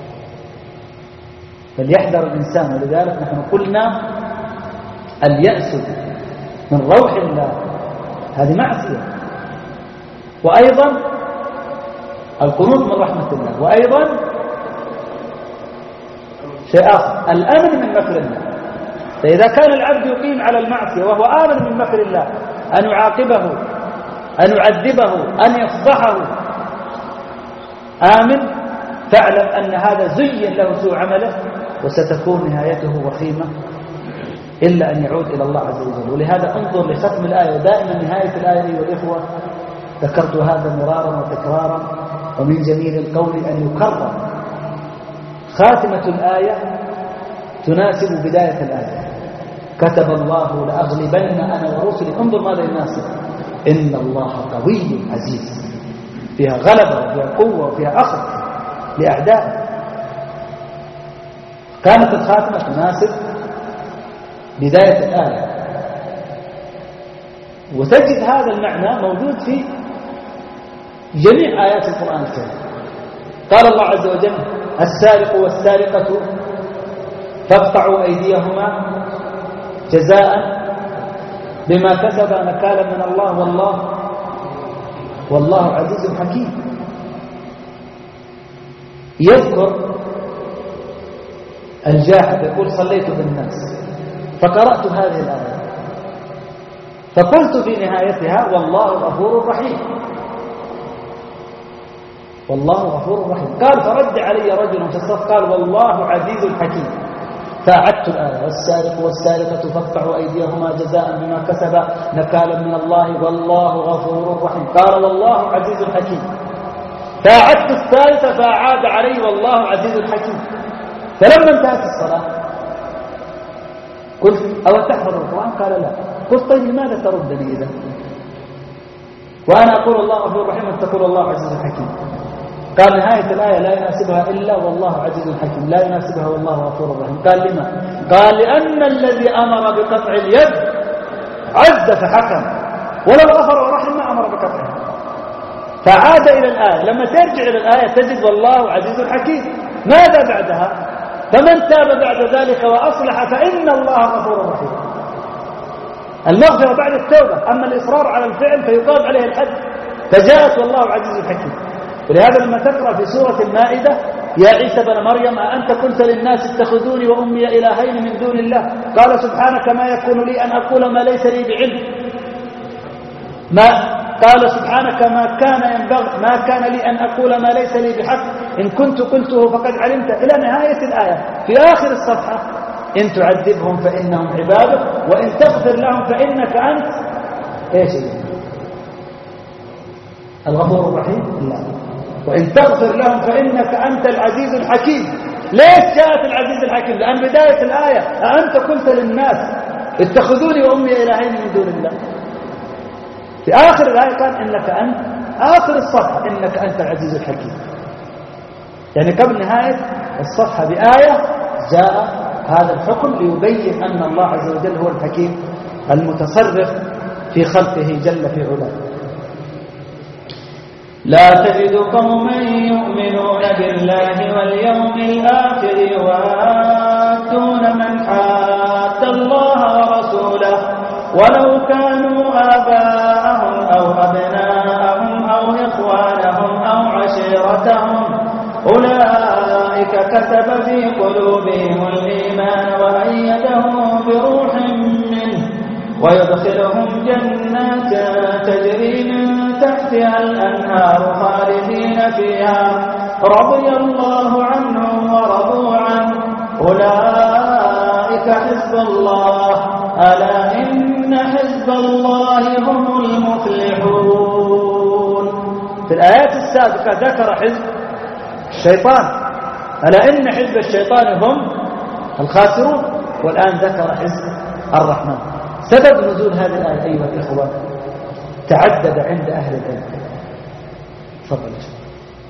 فليحذر الإنسان. ولذلك نحن قلنا اليأس من روح الله هذه معصية، وأيضا القنوط من رحمة الله، وأيضا شيء آخر الأمن من مكر الله. فإذا كان العبد يقيم على المعصية وهو آمن من مكر الله أن يعاقبه، أن يعذبه، أن يفضحه، آمن، فاعلم أن هذا زين له سوء عمله وستكون نهايته وخيمة إلا أن يعود إلى الله عز وجل. ولهذا انظر لختم الآية. دائما نهاية الآية أيها الإخوة ذكرت هذا مرارا وتكرارا، ومن جميل القول أن يكرر. خاتمة الآية تناسب بداية الآية. كتب الله لأغلبن أنا ورسلي. انظر ماذا يناسب. إن الله قوي عزيز. فيها غلبة وفيها قوة وفيها أخذ لأعدائه. كانت الخاتمة تناسب بداية الآية. وتجد هذا المعنى موجود في جميع آيات القرآن الكريم. قال الله عز وجل السارق والسارقة فاقطعوا أيديهما جزاء بما كسبا نكالا من الله والله عزيز حكيم. يذكر الجاحد يقول صليت بالناس فقرأت هذه الآية فقلت في نهايتها والله غفور رحيم. والله غفور رحيم. قال فرد علي رجل في الصف قال والله عزيز حكيم. فأعدت الآية والسارق والسارقة فاقطعوا أيديهما جزاء بما كسبا نكالا من الله والله غفور رحيم. قال والله عزيز حكيم. فأعدت الثالثة فأعاد علي والله عزيز حكيم. فلما انتهت الصلاة قلت أو تحفظ القرآن؟ قال لا. قلت طيب لماذا تردني إذا وأنا أقول الله غفور رحيم وأنت تقول الله عزيز حكيم؟ قال نهاية الآية لا يناسبها إلا والله عزيز حكيم، لا يناسبها والله غفور رحيم. قال لما؟ قال لأن الذي أمر بقطع اليد عز فحكم، ولو غفر ورحم ما أمر بقطعها. فعاد إلى الآية. لما ترجع إلى الآية تجد والله عزيز حكيم. ماذا بعدها؟ فمن تاب بعد ذلك وأصلح فإن الله غفور رحيم. المغفرة بعد التوبة، أما الإصرار على الفعل فيقام عليه الحد. فجاءت والله عزيز حكيم. ولهذا لما تقرأ في سورة المائدة يا عيسى بن مريم أأنت قلت للناس اتخذوني وأمي إلهين من دون الله قال سبحانك ما يكون لي أن أقول ما ليس لي بعلم قال سبحانك ما كان لي أن أقول ما ليس لي بحق إن كنت قلته فقد علمت، إلى نهاية الآية. في آخر الصفحة إن تعذبهم فإنهم عبادك وإن تغفر لهم فإنك أنت إيش الغفور الرحيم؟ لا. وإن تغفر لهم فإنك أنت العزيز الحكيم. ليش جاءت العزيز الحكيم؟ لأن بداية الآية أأنت قلت للناس اتخذوني وأمي إلهين من دون الله. في آخر الآية قال إنك أنت، آخر الصفحة إنك أنت العزيز الحكيم. يعني قبل نهاية الصفحة بآية جاء هذا الحكم ليبين أن الله عز وجل هو الحكيم المتصرف في خلقه جل في علاه. لا تجد قوما يؤمنون بالله واليوم الآخر يوادون من حاد الله ورسوله ولو كانوا آباءهم أو أبناءهم أو إخوانهم أو عشيرتهم أولئك كتب في قلوبهم الإيمان وأيدهم بروح منه ويدخلهم جنات تجري من تحتها الأنهار خالدين فيها رضي الله عنهم ورضوا عنه أولئك حزب الله ألا إن حزب الله هم المفلحون. في الآيات السابقة ذكر حزب الشيطان ألا إن حزب الشيطان هم الخاسرون، والآن ذكر حزب الرحمن. سبب نزول هذه الآية أيها الإخوة تعدد عند أهل العلم. تفضل يا شيخ.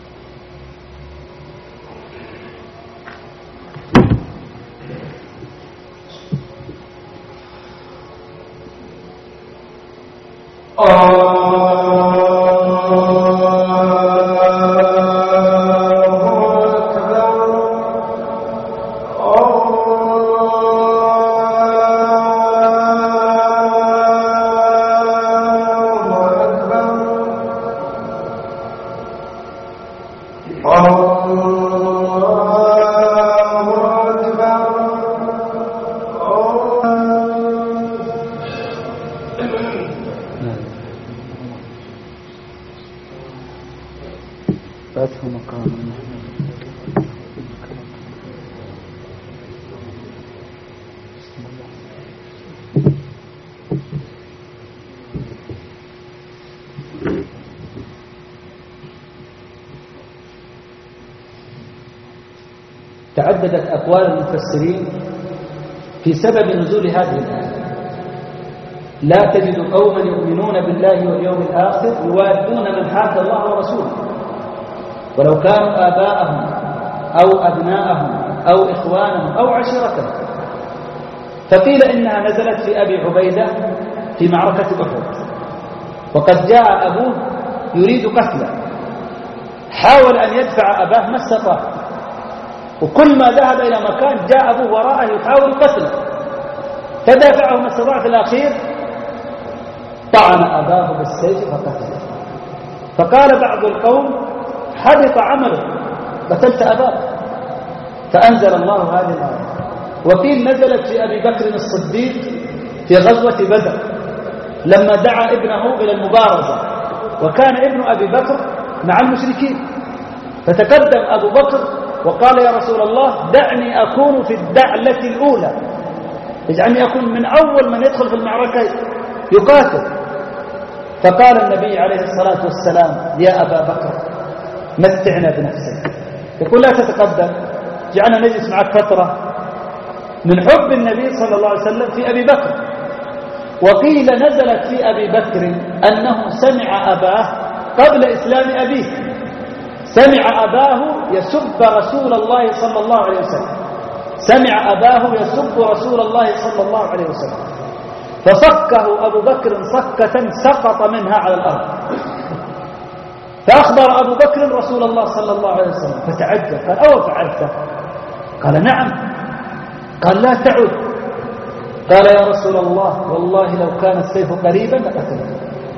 تعددت أقوال المفسرين في سبب نزول هذه الآية. لا تجد قوما يؤمنون بالله واليوم الآخر يوادون من حاد الله ورسوله ولو كانوا آباءهم أو أبناءهم أو إخوانهم أو عشيرتهم. فقيل إنها نزلت في أبي عبيدة في معركة أحد، وقد جاء أبوه يريد قتله، حاول أن يدفع أباه ما استطاع، وكل ما ذهب إلى مكان جاء أبوه وراءه يحاول قتله، فدافعه ما استطاع. في الأخير طعن أباه بالسيف فقتله. فقال بعض القوم حبط عمله، قتلت أباه، فأنزل الله هذه الآية. وقيل نزلت في أبي بكر الصديق في غزوة بدر لما دعا ابنه إلى المبارزة، وكان ابن أبي بكر مع المشركين، فتقدم أبو بكر وقال يا رسول الله دعني أكون في الدعلة الأولى، اجعلني أكون من أول من يدخل في المعركة يقاتل. فقال النبي عليه الصلاة والسلام يا أبا بكر متعنا بنفسك، يقول لا تتقدم، جعلنا نجلس معك فترة من حب النبي صلى الله عليه وسلم في أبي بكر. وقيل نزلت في أبي بكر أنه سمع أباه قبل إسلام أبيه، سمع أباه يسب رسول الله صلى الله عليه وسلم، سمع أباه يسب رسول الله صلى الله عليه وسلم، فصكه أبو بكر صكة سقط منها على الأرض. فأخبر أبو بكر رسول الله صلى الله عليه وسلم فتعجب، قال أو فعلته؟ قال نعم. قال لا تعد. قال يا رسول الله والله لو كان السيف قريبا لقتلته.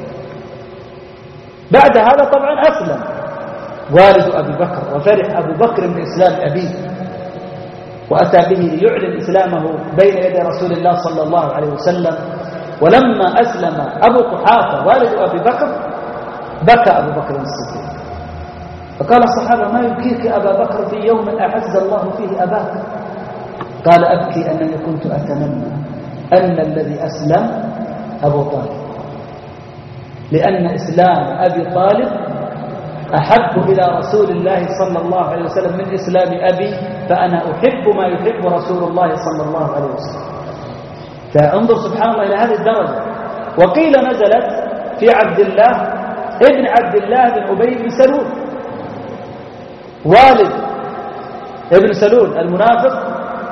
بعد هذا طبعا أسلم والد أبي بكر، وفرح أبو بكر بإسلام أبيه، وأتى به ليعلن إسلامه بين يدي رسول الله صلى الله عليه وسلم. ولما أسلم أبو قحافة والد أبي بكر بكى أبو بكر الصديق، فقال الصحابة ما يبكيك أبا بكر في يوم أعز الله فيه أباك؟ قال أبكي أنني كنت أتمنى أن الذي أسلم أبو طالب، لأن إسلام أبي طالب أحب إلى رسول الله صلى الله عليه وسلم من إسلام أبي، فأنا أحب ما يحب رسول الله صلى الله عليه وسلم. فانظر سبحان الله إلى هذه الدرجة. وقيل نزلت في عبد الله ابن عبد الله بن أبي بن سلول، والد ابن سلول المنافق،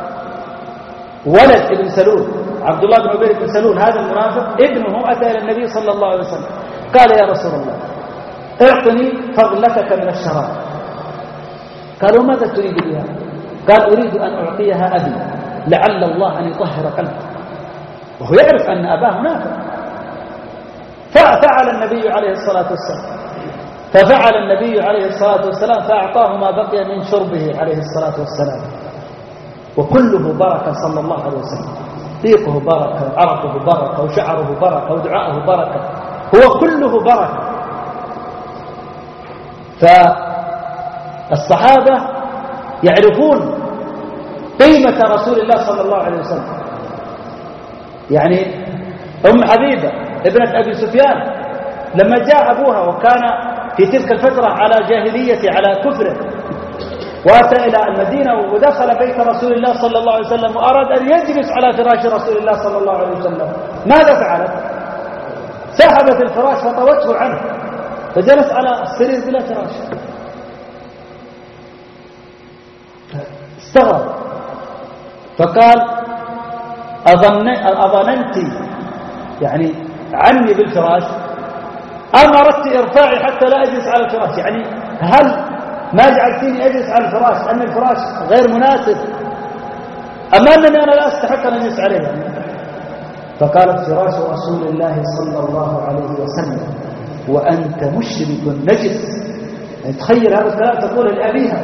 ولد ابن سلول عبد الله بن أبي بن سلول هذا المنافق، ابنه أتى إلى النبي صلى الله عليه وسلم قال يا رسول الله اعطني فضلتك من الشراب. قالوا ماذا تريد بها؟ قال أريد أن أعطيها أبي لعل الله أن يطهر قلبه، وهو يعرف أن أباه منافق. ففعل النبي عليه الصلاة والسلام فأعطاه ما بقي من شربه عليه الصلاة والسلام، وكله بركة صلى الله عليه وسلم، ريقه بركة وعرقه بركة وشعره بركة ودعاءه بركة، هو كله بركة. فالصحابة يعرفون قيمة رسول الله صلى الله عليه وسلم. يعني أم حبيبة ابنة أبي سفيان لما جاء أبوها وكان في تلك الفترة على جاهلية على كفره، وأتى إلى المدينة ودخل بيت رسول الله صلى الله عليه وسلم وأراد أن يجلس على فراش رسول الله صلى الله عليه وسلم، ماذا فعلت؟ سحبت الفراش فطوته عنه فجلس على السرير بلا فراش. استغرب فقال أظننت يعني عني بالفراش أم أردت إرفاعي حتى لا أجلس على الفراش؟ يعني هل ما جعلتني أجلس على الفراش أن الفراش غير مناسب أم أنني أنا لا أستحق أن أجلس عليه؟ فقالت فراش رسول الله صلى الله عليه وسلم وأنت مشرك نجس. تخيل هذا الكلام تقول لأبيها.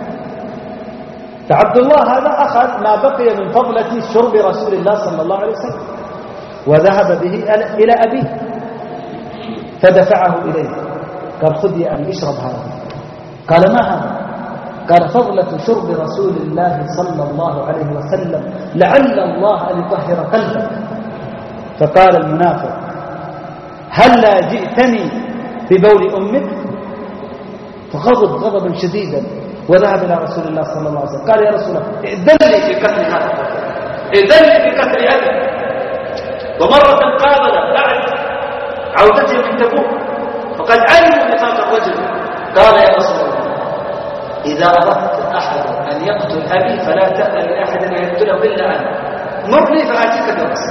فعبد الله هذا أخذ ما بقي من فضلة شرب رسول الله صلى الله عليه وسلم وذهب به إلى أبيه فدفعه إليه، قال خذ يا أبي اشرب هذا. قال ما هذا؟ قال فضلة شرب رسول الله صلى الله عليه وسلم لعل الله أن يطهر قلبك. فقال المنافق هلا جئتني ببول أمك؟ فغضب غضبا شديدا وذهب إلى رسول الله صلى الله عليه وسلم قال يا رسول الله ائذن لي في قتل هذا الرجل، ائذن لي في قتل أبي. ومرة قابل بعد عودته من تبوك فقد علموا نفاق الرجل قال يا رسول الله إذا أردت أحد أن يقتل أبي فلا تأذن لأحد أن يقتله إلا أنا، مرني فآتيك برأسي.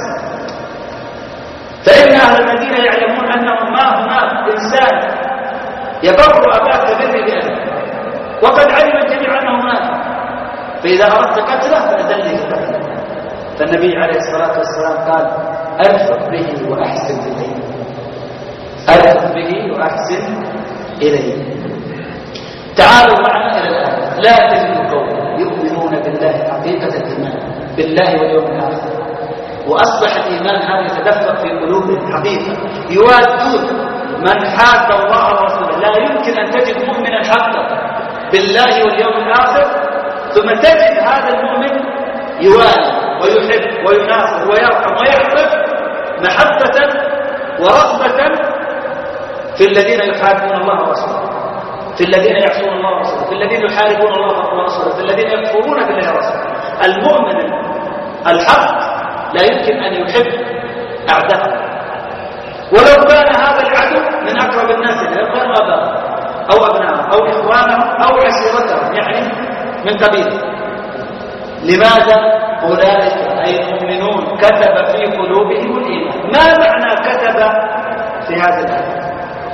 فإن أهل المدينة يعلمون أنه ما هناك إنسان يبر أباك بر بأبي، وقد علم الجميع أنه مات، فإذا أردت قتله فأذن لي قتله. فالنبي عليه الصلاة والسلام قال أرفق به وأحسن إليه، أرفق به وأحسن إليه. تعالوا معنا إلى الآن. لا تجد قوم يؤمنون بالله حقيقة الإيمان بالله واليوم الآخر، وأصبح الإيمان هذا يتدفق في قلوبهم حقيقة، يوادون من حاد الله ورسوله. لا يمكن أن تجد مؤمنا حقا بالله واليوم الآخر ثم تجد هذا المؤمن يوالي ويحب ويناصر ويرحم ويحفظ محبة ورغبة في الذين يحاربون الله ورسوله، في الذين يعصون الله ورسوله، في الذين يحاربون الله ورسوله، في الذين يكفرون بالله ورسوله. المؤمن الحق لا يمكن أن يحب أعداءه، ولو كان هذا العدو من أقرب الناس، لو كانوا أباء أو أبناء أو إخوانهم أو عشيرتهم، يعني من قبيله. لماذا؟ أولئك أي المؤمنون كتب في قلوبهم الإيمان. ما معنى كتب في هذه الآية؟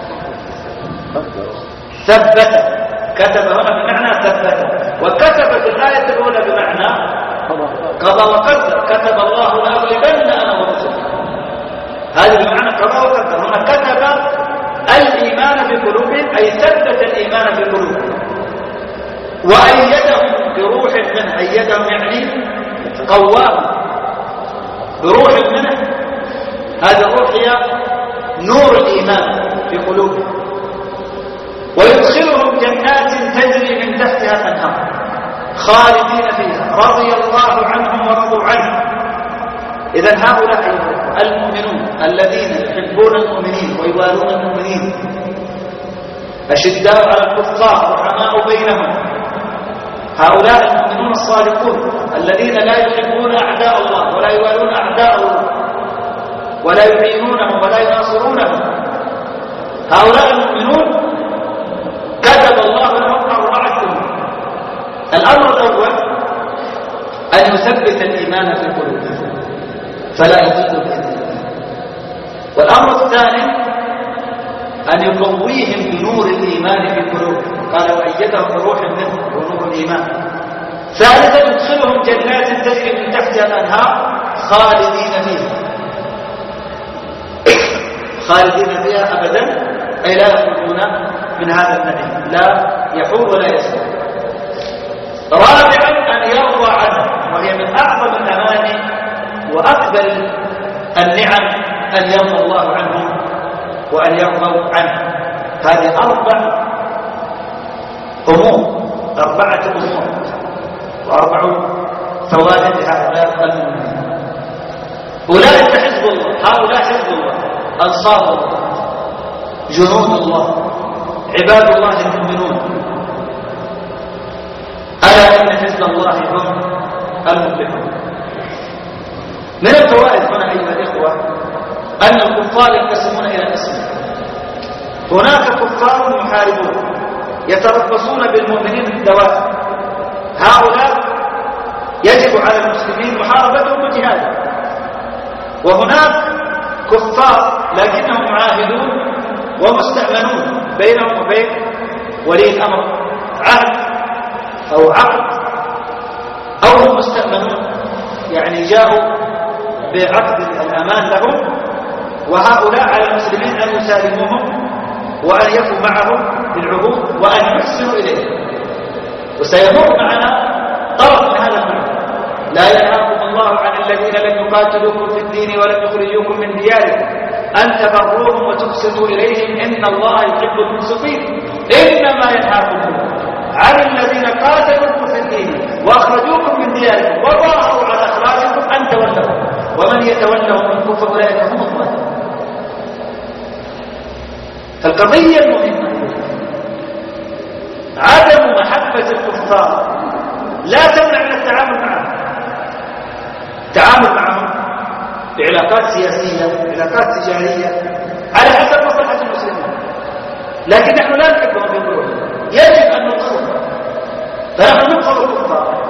ثبت. كتب هنا بمعنى ثبت، وكتب في الآية الأولى بمعنى قضى وقدر. كتب الله لأغلبن أنا ورسلي، هذا بمعنى قضى وقدر. هنا كتب الإيمان في قلوبهم أي ثبت الإيمان في قلوبهم، وأيدهم بروح منه. أيدهم يعني قواهم بروح منه. هذا الروح هي نور الإيمان في قلوبهم. ويدخلهم جنات تجري من تحتها الأنهار خالدين فيها رضي الله عنهم ورضوا عنه. إذن هؤلاء المؤمنون الذين يحبون المؤمنين ويوالون المؤمنين، أشداء على الكفار رحماء بينهم، هؤلاء المؤمنون الصادقون الذين لا يحبون أعداء الله ولا يوالون أعداء الله ولا يعينونهم ولا يناصرونهم. هؤلاء المؤمنون كتب الله لهم 4 أمور. الأمر الأول أن يثبت الإيمان في قلوبهم فلا يضل بإذن الله. والأمر الثاني أن يقويهم بنور الإيمان في قلوبهم، قال وأيدهم بروح منه ونور الإيمان. ثالثا يدخلهم جنات تجري من تحتها الأنهار خالدين فيها، خالدين فيها أبدا، أي لا يخرجون من هذا النعيم، لا يحول ولا يسمع. رابعا أن يرضى عنه، وهي من أعظم الأماني وأكبر النعم أن يرضى الله عنهم وأن يرضوا عنه. هذه 4 أمور، 4 أمور و4 فوائد هؤلاء المؤمنين. أولئك حزب الله، هؤلاء حزب الله، أنصار الله، جنود الله، عباد الله المؤمنون. ألا إن حزب الله هم المفلحون. من الفوائد هنا أيها الإخوة أن الكفار ينقسمون إلى قسمين. هناك كفار محاربون يتربصون بالمؤمنين بالدوائر، هؤلاء يجب على المسلمين محاربتهم وجهادهم. وهناك كفار لكنهم معاهدون ومستأمنون بينهم وبين ولي الأمر عهد أو عقد، أو هم مستأمنون يعني جاءوا بعقد الأمان لهم. وهؤلاء على المسلمين أن يسالموهم وأن يفوا معهم بالعهود وأن يحسنوا إليه. وسيمر معنا طرف من هذا المعنى: لا ينهاكم الله عن الذين لم يقاتلوكم في الدين ولم يخرجوكم من دياركم أن تبروهم وتقسطوا إليهم إن الله يحب المقسطين. إنما ينهاكم عن الذين قاتلوكم في الدين وأخرجوكم من دياركم وظاهروا على إخراجكم أن تولوا ومن يتولهم منكم فأولئك هم الظالمون. فالقضية المهمة عدم محبة الكفار لا تمنع من التعامل معهم. التعامل معهم بعلاقات سياسية، بعلاقات تجارية، على حسب مصلحة المسلمين، لكن نحن لا نحبهم في قلوبنا، يجب أن نبغضهم. فنحن نبغض الكفار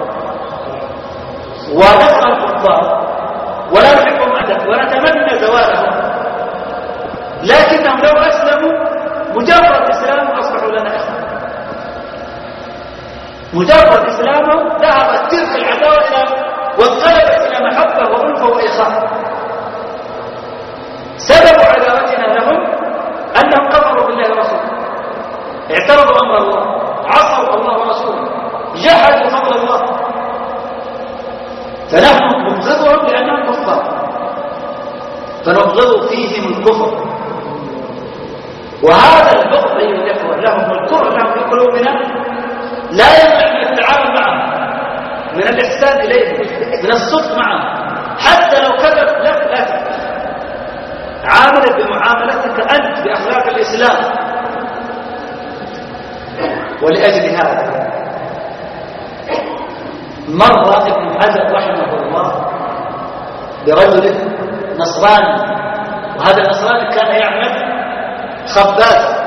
ونكره الكفار ولا نحبهم أبدا ونتمنى زوالهم، لكنهم لو أسلموا مجرد إسلامهم أصبحوا لنا إخوة. مجرد إسلامهم ذهبت تلك العداوة وانقلبت إلى محبة وألفة وإخاء. سبب عداوتنا لهم أنهم كفروا بالله ورسوله، اعترضوا أمر الله، عصوا الله ورسوله، جحدوا فضل الله، فنحن نبغضهم لأنهم كفار فنبغض فيهم الكفر. وهذا البغض أيها الإخوة لهم والكره لهم في قلوبنا لا يمنع من التعامل معهم، من الإحسان إليهم، من الصدق معهم، حتى لو كذب لا تكذب. عامل بمعاملتك أنت بأخلاق الإسلام. ولأجل هذا مر ابن حجر رحمه الله برجل نصراني، وهذا النصراني كان يعمل خباز،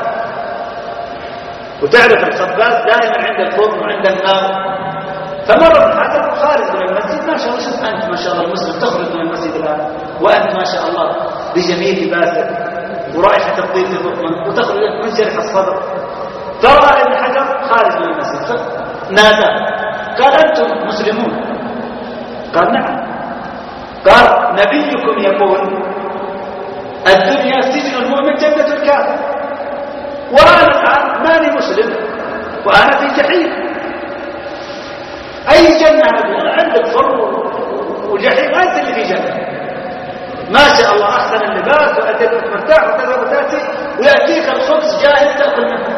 وتعرف الخباز دائما عند الفرن وعند النار. فمر بالحجر خارج من المسجد، ما شاء الله، شوف أنت ما شاء الله المسلم تخرج من المسجد الآن وأنت ما شاء الله بجميل لباسك ورائحة الطيب في بطنك وتخرج منشرح الصدر. فرأى ابن حجر خارج من المسجد نادى قال أنتم مسلمون؟ قال نعم. قال نبيكم يقول الدنيا سجن المؤمن جنة الكافر، وأنا الآن ماني مسلم وأنا في جحيم. أي جنة هذه؟ أنا عندك فرن وجحيم، أنت اللي في جنة ما شاء الله، أحسن اللباس وأتيت مرتاح وكذا وتأتي ويأتيك الخبز جاهز تأكل منه.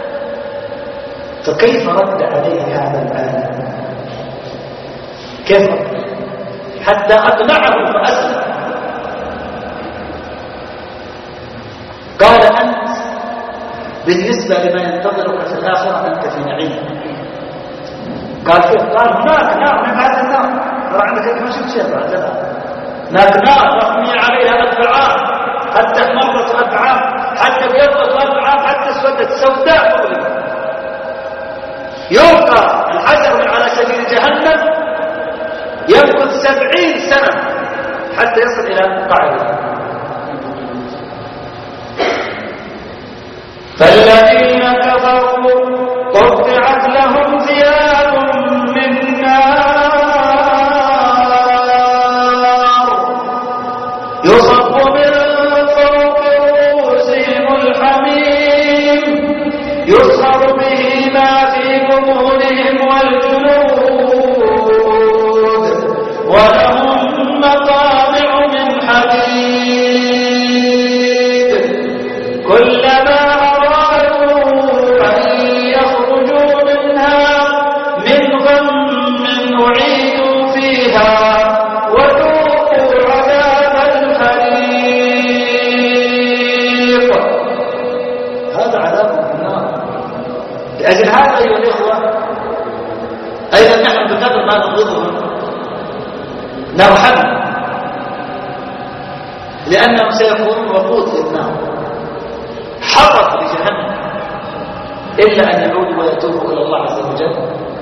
فكيف رد عليه هذا الآن؟ كيف رد؟ حتى أقنعه فأسلم. قال أنت بالنسبة لما ينتظرك في الآخرة أنت في نعيم. قال كيف؟ قال هناك نار من هذا النار، ترى عندك أنت ما شفت شيء بعد هناك نار رقمية عليها 1000 عام، حتى احمرت 1000 عام، حتى ابيضت 1000 عام، حتى اسودت سوداء مظلمة. يلقى الحجر من على سبيل جهنم يمكث 70 سنة حتى يصل إلى قاعدة. فالذين كفروا قطعت لهم ثياب من نار يصب من فوق رؤوسهم الحميم يصهر به ما في بطونهم والجلود ولهم مقامع من حديد كلما لأجل هذا أيها الإخوة أيضا نحن بقدر ما نبغضهم نرحمهم، لأنهم سيكونون وقود للنار حطب لجهنم إلا أن يعودوا ويتوبوا إلى الله عز وجل.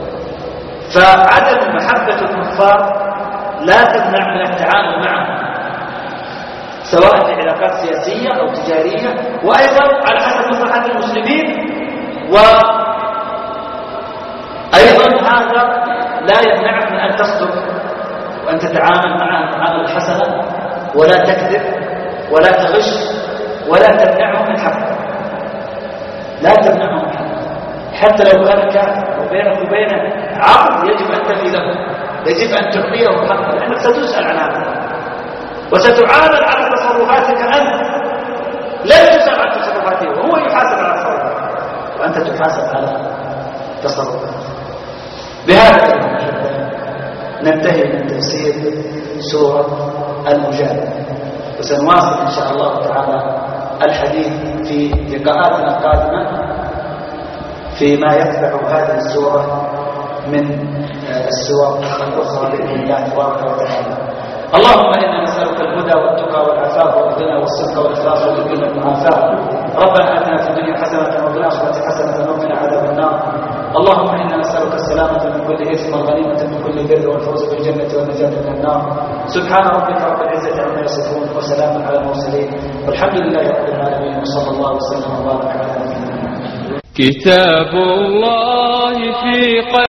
فعدم محبة الكفار لا تمنع من التعامل معهم سواء في علاقات سياسية أو تجارية، وأيضا على حسب مصلحة المسلمين. وأيضا هذا لا يمنعك من أن تصدق وأن تتعامل معهم المعاملة الحسنة ولا تكذب ولا تغش ولا تمنعهم من حقك، لا تمنعهم من حقك حتى لو كان كافر وبينك وبينه عقد يجب أن تفي له، يجب أن تعطيه حقه، لأنك ستسأل عن هذا وستعامل على تصرفاتك أنت، لا تسأل عن تصرفاته وهو يحاسب على تصرفاته وأنت تحاسب على تصرفاته. بهذا ننتهي من تفسير سورة المجادلة، وسنواصل إن شاء الله تعالى الحديث في لقاءاتنا القادمة فيما يتبع هذه السورة من السور الأخرى بإذن الله تبارك وتعالى. اللهم إنا نسألك الهدى والتقى والعفاف والغنى والصدق والإخلاص والذل والمعافاة. ربنا آتنا في الدنيا حسنة وفي الآخرة حسنة وقنا عذاب النار. اللهم إنا نسألك السلامة من كل إثم والغنيمة من كل بر والفوز بالجنة والنجاة من النار. سبحان ربك رب العزة عما يصفون وسلام على المرسلين والحمد لله رب العالمين وصلى الله وسلم وبارك على نبينا محمد. كتاب الله في